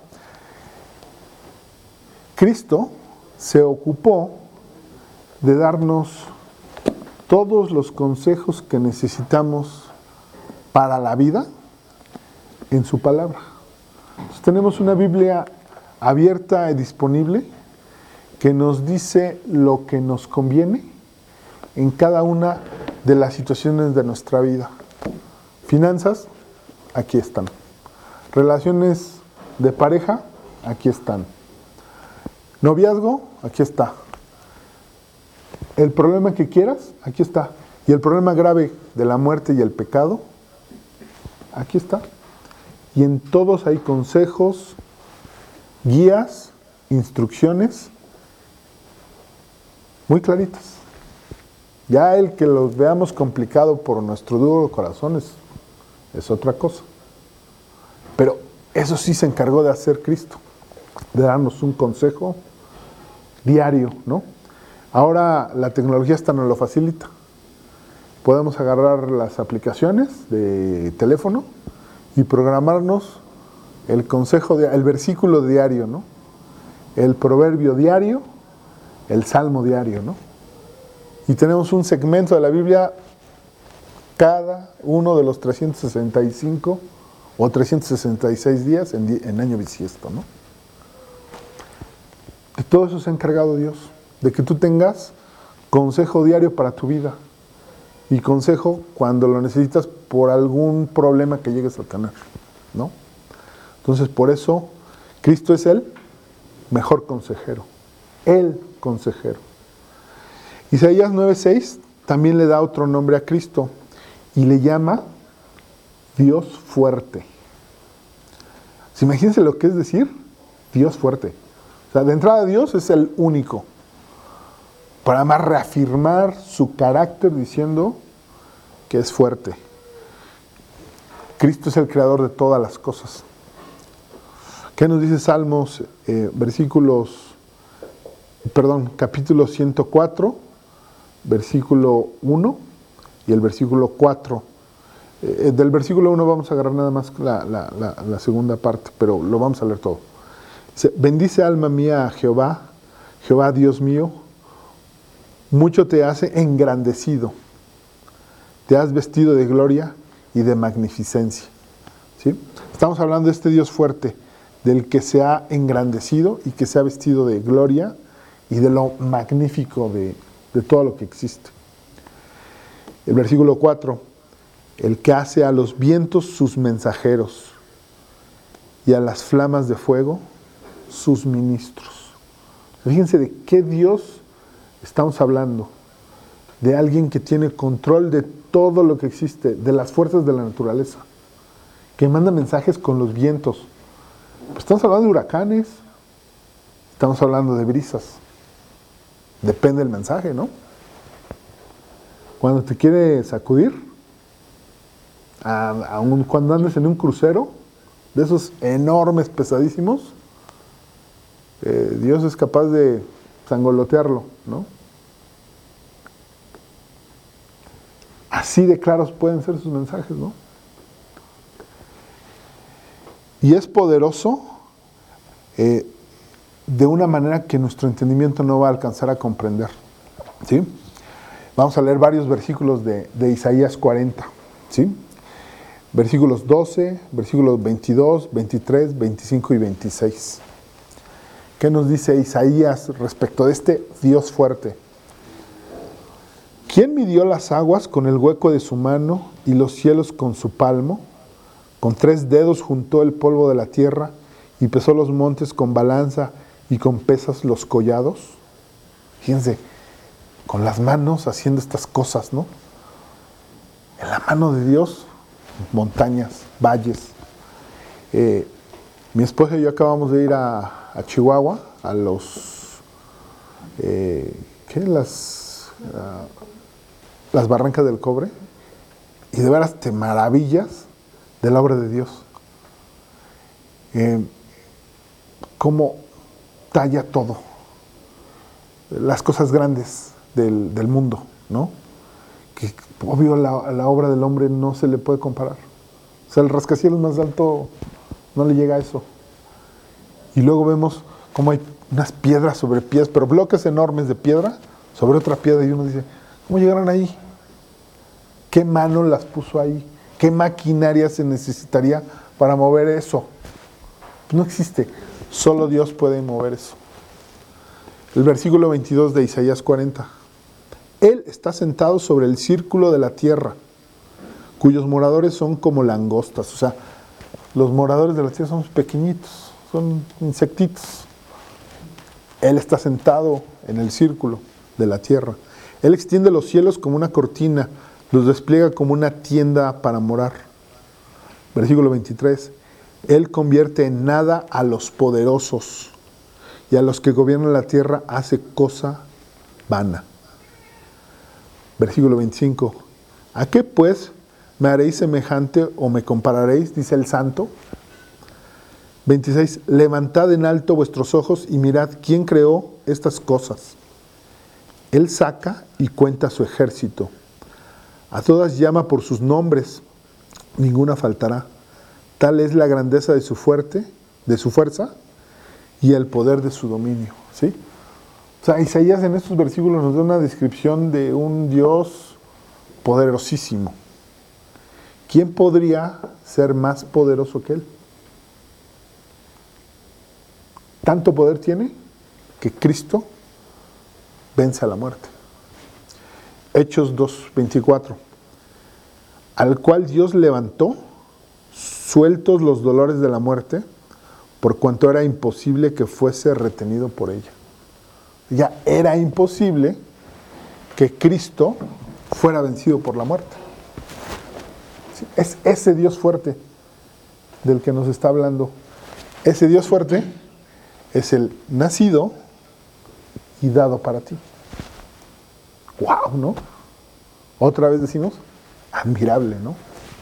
Cristo se ocupó de darnos todos los consejos que necesitamos para la vida en su palabra. Entonces, tenemos una Biblia abierta y disponible que nos dice lo que nos conviene en cada una de las situaciones de nuestra vida. Finanzas, aquí están. Relaciones de pareja, aquí están. Noviazgo, aquí está. El problema que quieras, aquí está. Y el problema grave de la muerte y el pecado, aquí está. Y en todos hay consejos, guías, instrucciones muy claritas. Ya el que los veamos complicado por nuestro duro corazón es, es otra cosa. Pero eso sí se encargó de hacer Cristo, de darnos un consejo diario, ¿no? Ahora la tecnología hasta nos lo facilita. Podemos agarrar las aplicaciones de teléfono y programarnos el consejo, el versículo diario, ¿no? El proverbio diario, el salmo diario, ¿no? Y tenemos un segmento de la Biblia cada uno de los trescientos sesenta y cinco o trescientos sesenta y seis días en, en año bisiesto, ¿no? De todo eso se ha encargado Dios, de que tú tengas consejo diario para tu vida y consejo cuando lo necesitas por algún problema que llegues a tener, ¿no? Entonces, por eso, Cristo es el mejor consejero, el consejero. Isaías nueve seis también le da otro nombre a Cristo y le llama Dios fuerte. ¿Se imagínense lo que es decir Dios fuerte? O sea, de entrada Dios es el único. Para más reafirmar su carácter diciendo que es fuerte. Cristo es el creador de todas las cosas. ¿Qué nos dice Salmos, eh, versículos, perdón, capítulo ciento cuatro, versículo uno y el versículo cuatro? Eh, del versículo uno vamos a agarrar nada más la, la, la, la segunda parte, pero lo vamos a leer todo. Dice, bendice alma mía a Jehová, Jehová Dios mío, mucho te hace engrandecido, te has vestido de gloria y de magnificencia. ¿Sí? Estamos hablando de este Dios fuerte, del que se ha engrandecido y que se ha vestido de gloria y de lo magnífico de, de todo lo que existe. El versículo cuatro, el que hace a los vientos sus mensajeros y a las flamas de fuego sus ministros. Fíjense de qué Dios estamos hablando, de alguien que tiene control de todo lo que existe, de las fuerzas de la naturaleza, que manda mensajes con los vientos. Pues estamos hablando de huracanes, estamos hablando de brisas. Depende del mensaje, ¿no? Cuando te quiere sacudir, a, a un, cuando andes en un crucero, de esos enormes, pesadísimos, eh, Dios es capaz de sangolotearlo, ¿no? Así de claros pueden ser sus mensajes, ¿no? Y es poderoso eh, de una manera que nuestro entendimiento no va a alcanzar a comprender, ¿sí? Vamos a leer varios versículos de, de Isaías cuarenta, ¿sí? Versículos doce, versículos veintidós, veintitrés, veinticinco y veintiséis. ¿Qué nos dice Isaías respecto de este Dios fuerte? ¿Quién midió las aguas con el hueco de su mano y los cielos con su palmo? Con tres dedos juntó el polvo de la tierra y pesó los montes con balanza y con pesas los collados. Fíjense, con las manos haciendo estas cosas, ¿no? En la mano de Dios, montañas, valles. Eh, mi esposa y yo acabamos de ir a, a Chihuahua, a los, eh, ¿qué? Las, uh, las Barrancas del Cobre, y de veras te maravillas de la obra de Dios. Eh, cómo talla todo, las cosas grandes del, del mundo, ¿no? Que obvio la, la obra del hombre no se le puede comparar. O sea, el rascacielos más alto no le llega a eso. Y luego vemos cómo hay unas piedras sobre piedras, pero bloques enormes de piedra sobre otra piedra, y uno dice, ¿cómo llegaron ahí? ¿Qué mano las puso ahí? ¿Qué maquinaria se necesitaría para mover eso? No existe. Solo Dios puede mover eso. El versículo veintidós de Isaías cuarenta. Él está sentado sobre el círculo de la tierra, cuyos moradores son como langostas. O sea, los moradores de la tierra son pequeñitos, son insectitos. Él está sentado en el círculo de la tierra. Él extiende los cielos como una cortina, los despliega como una tienda para morar. Versículo veintitrés. Él convierte en nada a los poderosos, y a los que gobiernan la tierra hace cosa vana. Versículo veinticinco. ¿A qué pues me haréis semejante o me compararéis? Dice el santo. veintiséis. Levantad en alto vuestros ojos y mirad quién creó estas cosas. Él saca y cuenta su ejército. A todas llama por sus nombres, ninguna faltará. Tal es la grandeza de su fuerte, de su fuerza y el poder de su dominio, ¿sí? O sea, Isaías en estos versículos nos da una descripción de un Dios poderosísimo. ¿Quién podría ser más poderoso que Él? Tanto poder tiene que Cristo vence a la muerte. Hechos dos veinticuatro. Al cual Dios levantó, sueltos los dolores de la muerte, por cuanto era imposible que fuese retenido por ella. Ya era imposible que Cristo fuera vencido por la muerte. Sí, es ese Dios fuerte del que nos está hablando. Ese Dios fuerte es el nacido y dado para ti. ¡Wow! ¿No? Otra vez decimos, admirable, ¿no?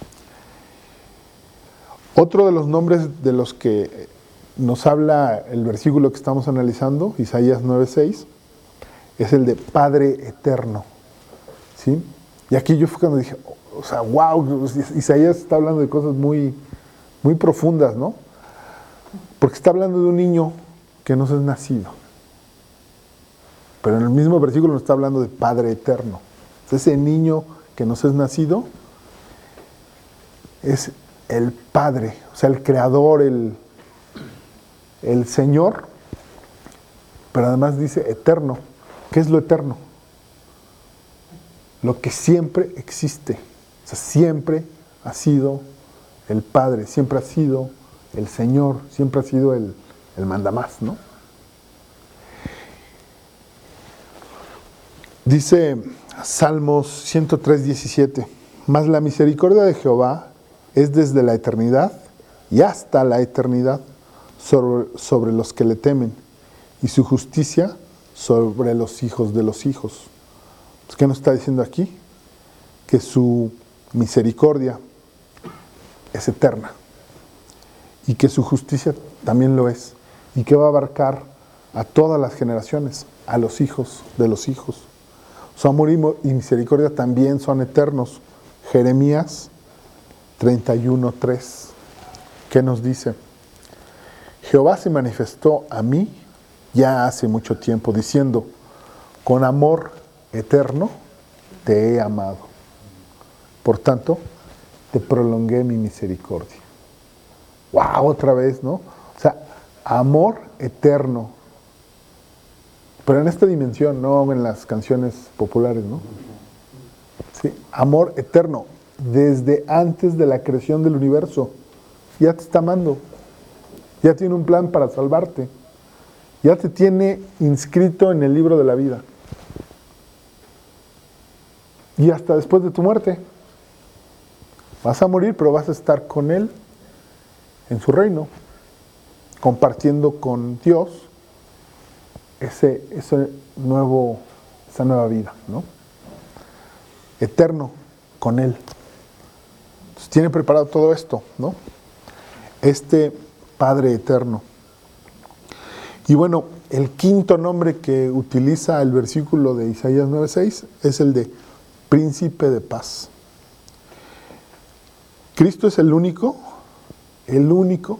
Otro de los nombres de los que nos habla el versículo que estamos analizando, Isaías nueve seis, es el de Padre Eterno. ¿Sí? Y aquí yo fue cuando dije, o sea, wow, Isaías está hablando de cosas muy, muy profundas, ¿no? Porque está hablando de un niño que no es nacido. Pero en el mismo versículo nos está hablando de Padre Eterno. Ese niño que nos es nacido es el Padre, o sea, el Creador, el, el Señor, pero además dice eterno. ¿Qué es lo eterno? Lo que siempre existe. O sea, siempre ha sido el Padre, siempre ha sido el Señor, siempre ha sido el, el mandamás, ¿no? Dice Salmos ciento tres, diecisiete, mas la misericordia de Jehová es desde la eternidad y hasta la eternidad sobre, sobre los que le temen, y su justicia sobre los hijos de los hijos. ¿Qué nos está diciendo aquí? Que su misericordia es eterna y que su justicia también lo es, y que va a abarcar a todas las generaciones, a los hijos de los hijos. Su amor y misericordia también son eternos. Jeremías treinta y uno, tres. ¿Qué nos dice? Jehová se manifestó a mí ya hace mucho tiempo, diciendo, con amor eterno te he amado. Por tanto, te prolongué mi misericordia. ¡Wow! Otra vez, ¿no? O sea, amor eterno. Pero en esta dimensión, no en las canciones populares, ¿no? Sí, amor eterno. Desde antes de la creación del universo. Ya te está amando. Ya tiene un plan para salvarte. Ya te tiene inscrito en el libro de la vida. Y hasta después de tu muerte. Vas a morir, pero vas a estar con Él en su reino, compartiendo con Dios ese, ese nuevo, esa nueva vida, ¿no? Eterno con Él. Entonces, tiene preparado todo esto, ¿no? Este Padre eterno. Y bueno, el quinto nombre que utiliza el versículo de Isaías nueve seis es el de Príncipe de Paz. Cristo es el único, el único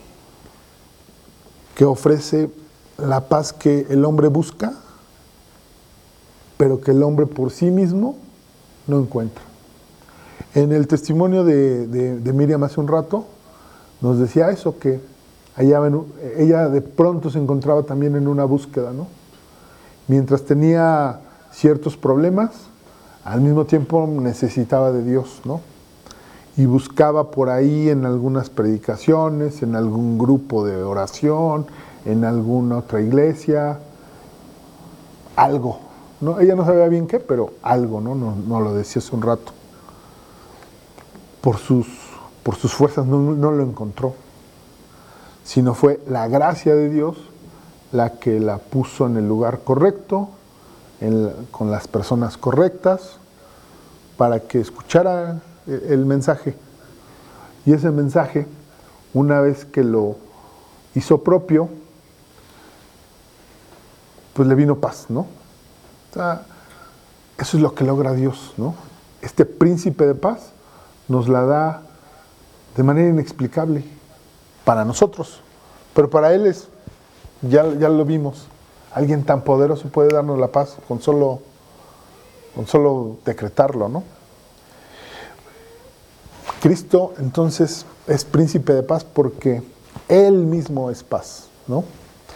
que ofrece la paz que el hombre busca, pero que el hombre por sí mismo no encuentra. En el testimonio de, de, de Miriam hace un rato, nos decía eso, que ella, ella de pronto se encontraba también en una búsqueda, ¿no? Mientras tenía ciertos problemas, al mismo tiempo necesitaba de Dios, ¿no? Y buscaba por ahí en algunas predicaciones, en algún grupo de oración, en alguna otra iglesia, algo, ¿no? Ella no sabía bien qué, pero algo, ¿no? No, no lo decía hace un rato. Por sus, por sus fuerzas no, no lo encontró, sino fue la gracia de Dios la que la puso en el lugar correcto, en la, con las personas correctas, para que escuchara el mensaje. Y ese mensaje, una vez que lo hizo propio, pues le vino paz, ¿no? O sea, eso es lo que logra Dios, ¿no? Este príncipe de paz nos la da de manera inexplicable para nosotros, pero para Él es, ya, ya lo vimos, alguien tan poderoso puede darnos la paz con solo, con solo decretarlo, ¿no? Cristo entonces es príncipe de paz porque Él mismo es paz, ¿no?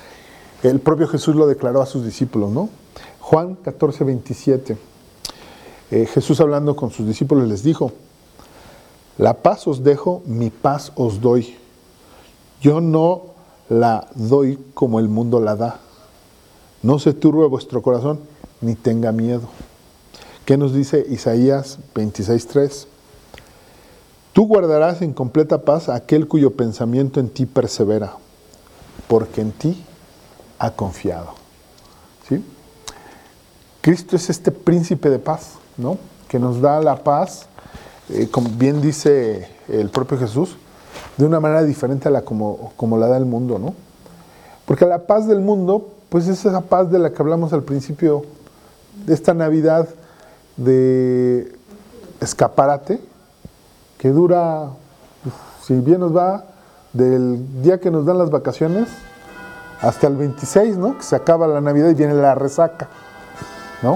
El propio Jesús lo declaró a sus discípulos, ¿no? Juan catorce, veintisiete. eh, Jesús hablando con sus discípulos les dijo, la paz os dejo, mi paz os doy. Yo no la doy como el mundo la da. No se turbe vuestro corazón, ni tenga miedo. ¿Qué nos dice Isaías veintiséis tres? Tú guardarás en completa paz a aquel cuyo pensamiento en ti persevera, porque en ti ha confiado. ¿Sí? Cristo es este príncipe de paz, ¿no? Que nos da la paz, eh, como bien dice el propio Jesús, de una manera diferente a la como, como la da el mundo, ¿no? Porque la paz del mundo, pues es esa paz de la que hablamos al principio de esta Navidad de escaparate, que dura, si bien nos va, del día que nos dan las vacaciones hasta el veintiséis, ¿no? Que se acaba la Navidad y viene la resaca, ¿no?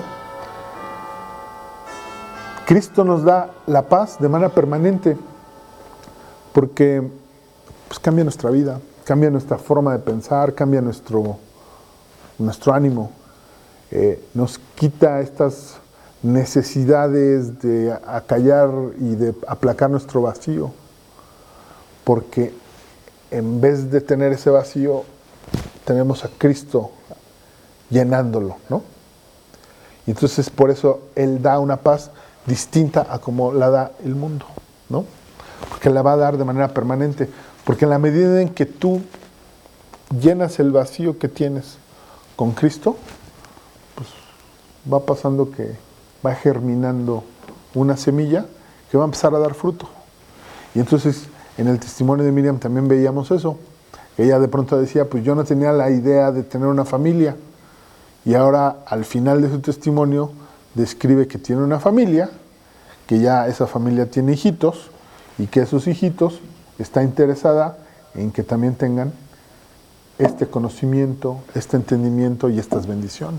Cristo nos da la paz de manera permanente porque pues, cambia nuestra vida, cambia nuestra forma de pensar, cambia nuestro, nuestro ánimo, eh, nos quita estas necesidades de acallar y de aplacar nuestro vacío, porque en vez de tener ese vacío, tenemos a Cristo llenándolo, ¿no? Y entonces por eso Él da una paz distinta a como la da el mundo, ¿no? Porque la va a dar de manera permanente, porque en la medida en que tú llenas el vacío que tienes con Cristo, pues va pasando que va germinando una semilla que va a empezar a dar fruto. Y entonces en el testimonio de Miriam también veíamos eso. Ella de pronto decía, pues yo no tenía la idea de tener una familia. Y ahora al final de su testimonio describe que tiene una familia, que ya esa familia tiene hijitos y que esos hijitos está interesada en que también tengan este conocimiento, este entendimiento y estas bendiciones.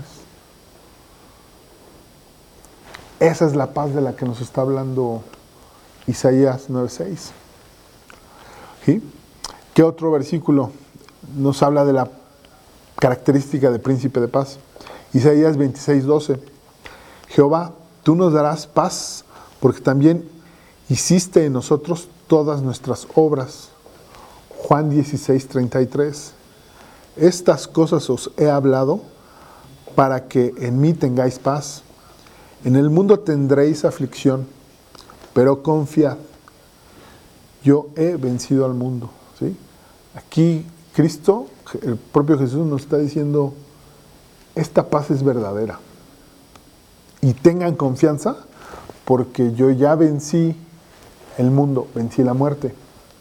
Esa es la paz de la que nos está hablando Isaías nueve seis. ¿Sí? ¿Qué otro versículo nos habla de la característica de príncipe de paz? Isaías veintiséis doce. Jehová, tú nos darás paz, porque también hiciste en nosotros todas nuestras obras. Juan dieciséis treinta y tres. Estas cosas os he hablado para que en mí tengáis paz. En el mundo tendréis aflicción, pero confiad, yo he vencido al mundo. ¿Sí? Aquí Cristo, el propio Jesús nos está diciendo, esta paz es verdadera. Y tengan confianza, porque yo ya vencí el mundo, vencí la muerte.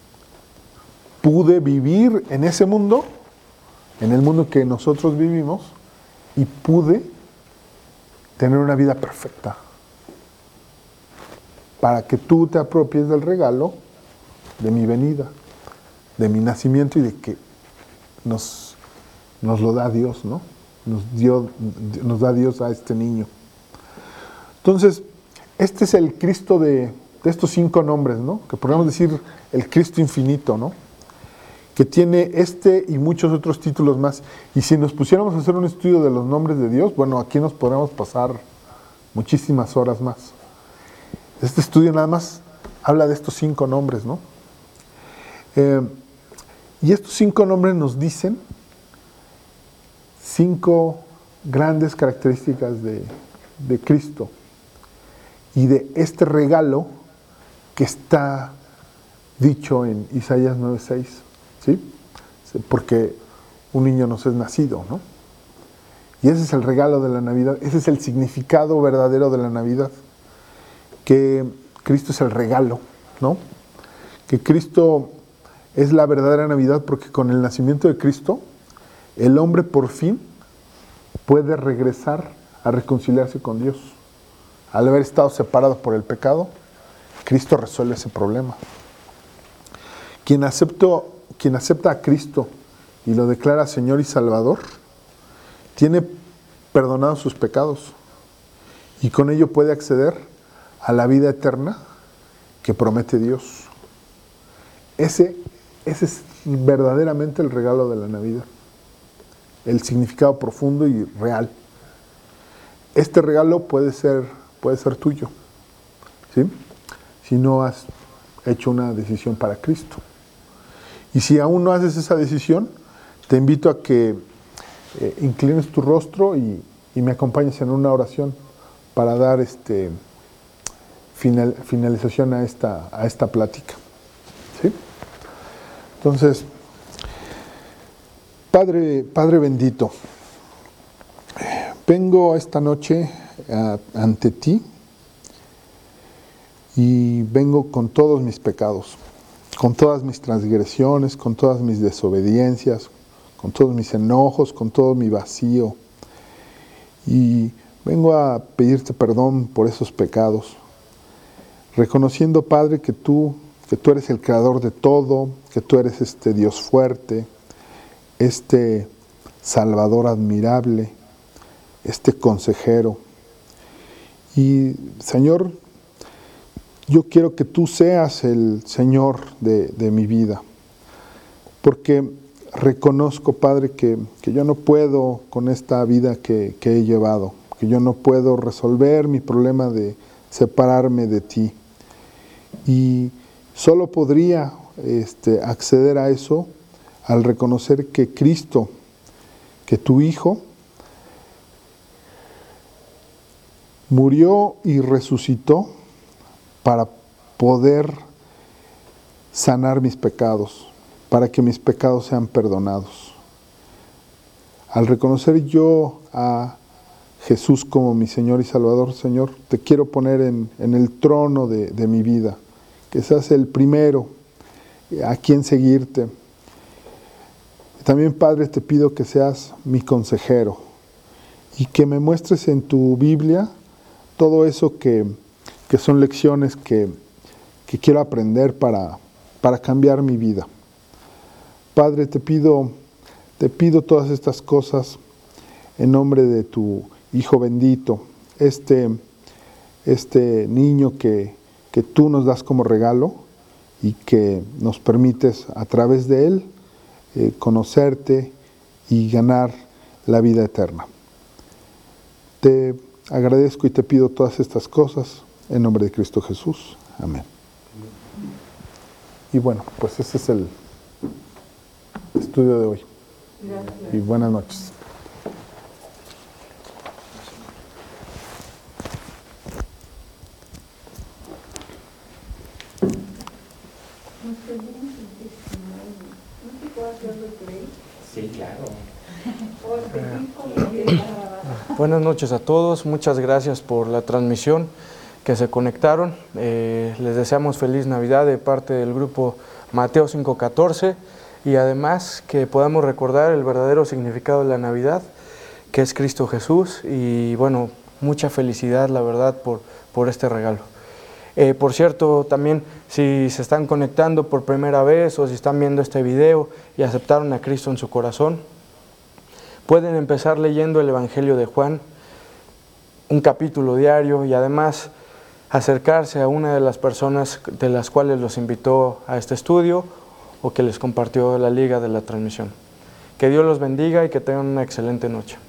Pude vivir en ese mundo, en el mundo que nosotros vivimos, y pude tener una vida perfecta, para que tú te apropies del regalo de mi venida, de mi nacimiento y de que nos, nos lo da Dios, ¿no? Nos, dio, nos da Dios a este niño. Entonces, este es el Cristo de, de estos cinco nombres, ¿no? Que podemos decir el Cristo infinito, ¿no? Que tiene este y muchos otros títulos más. Y si nos pusiéramos a hacer un estudio de los nombres de Dios, bueno, aquí nos podríamos pasar muchísimas horas más. Este estudio nada más habla de estos cinco nombres, ¿no? Eh, y estos cinco nombres nos dicen cinco grandes características de, de Cristo y de este regalo que está dicho en Isaías nueve seis. ¿Sí? Porque un niño nos es nacido, ¿no? Y ese es el regalo de la Navidad, ese es el significado verdadero de la Navidad, que Cristo es el regalo, ¿no? Que Cristo es la verdadera Navidad porque con el nacimiento de Cristo, el hombre por fin puede regresar a reconciliarse con Dios. Al haber estado separado por el pecado, Cristo resuelve ese problema. Quien aceptó Quien acepta a Cristo y lo declara Señor y Salvador, tiene perdonados sus pecados y con ello puede acceder a la vida eterna que promete Dios. Ese, ese es verdaderamente el regalo de la Navidad, el significado profundo y real. Este regalo puede ser puede ser tuyo, ¿sí? Si no has hecho una decisión para Cristo. Y si aún no haces esa decisión, te invito a que eh, inclines tu rostro y, y me acompañes en una oración para dar este, final, finalización a esta, a esta plática, ¿sí? Entonces, Padre, Padre bendito, vengo esta noche a, ante ti y vengo con todos mis pecados, con todas mis transgresiones, con todas mis desobediencias, con todos mis enojos, con todo mi vacío. Y vengo a pedirte perdón por esos pecados, reconociendo, Padre, que tú, que tú eres el creador de todo, que tú eres este Dios fuerte, este Salvador admirable, este consejero. Y, Señor, yo quiero que tú seas el Señor de, de mi vida, porque reconozco, Padre, que, que yo no puedo con esta vida que, que he llevado, que yo no puedo resolver mi problema de separarme de ti. Y solo podría este, acceder a eso al reconocer que Cristo, que tu Hijo, murió y resucitó para poder sanar mis pecados, para que mis pecados sean perdonados. Al reconocer yo a Jesús como mi Señor y Salvador, Señor, te quiero poner en, en el trono de, de mi vida, que seas el primero a quien seguirte. También, Padre, te pido que seas mi consejero y que me muestres en tu Biblia todo eso que, que son lecciones que, que quiero aprender para, para cambiar mi vida. Padre, te pido, te pido todas estas cosas en nombre de tu Hijo bendito, este, este niño que, que tú nos das como regalo y que nos permites a través de él eh, conocerte y ganar la vida eterna. Te agradezco y te pido todas estas cosas en nombre de Cristo Jesús. Amén. Y bueno, pues ese es el estudio de hoy. Gracias. Y buenas noches. Sí, claro. Buenas noches a todos, muchas gracias por la transmisión que se conectaron. Eh, les deseamos feliz Navidad de parte del grupo Mateo cinco catorce y además que podamos recordar el verdadero significado de la Navidad, que es Cristo Jesús, y bueno, mucha felicidad, la verdad, por, por este regalo. Eh, por cierto, también si se están conectando por primera vez o si están viendo este video y aceptaron a Cristo en su corazón, pueden empezar leyendo el Evangelio de Juan, un capítulo diario, y además acercarse a una de las personas de las cuales los invitó a este estudio o que les compartió la liga de la transmisión. Que Dios los bendiga y que tengan una excelente noche.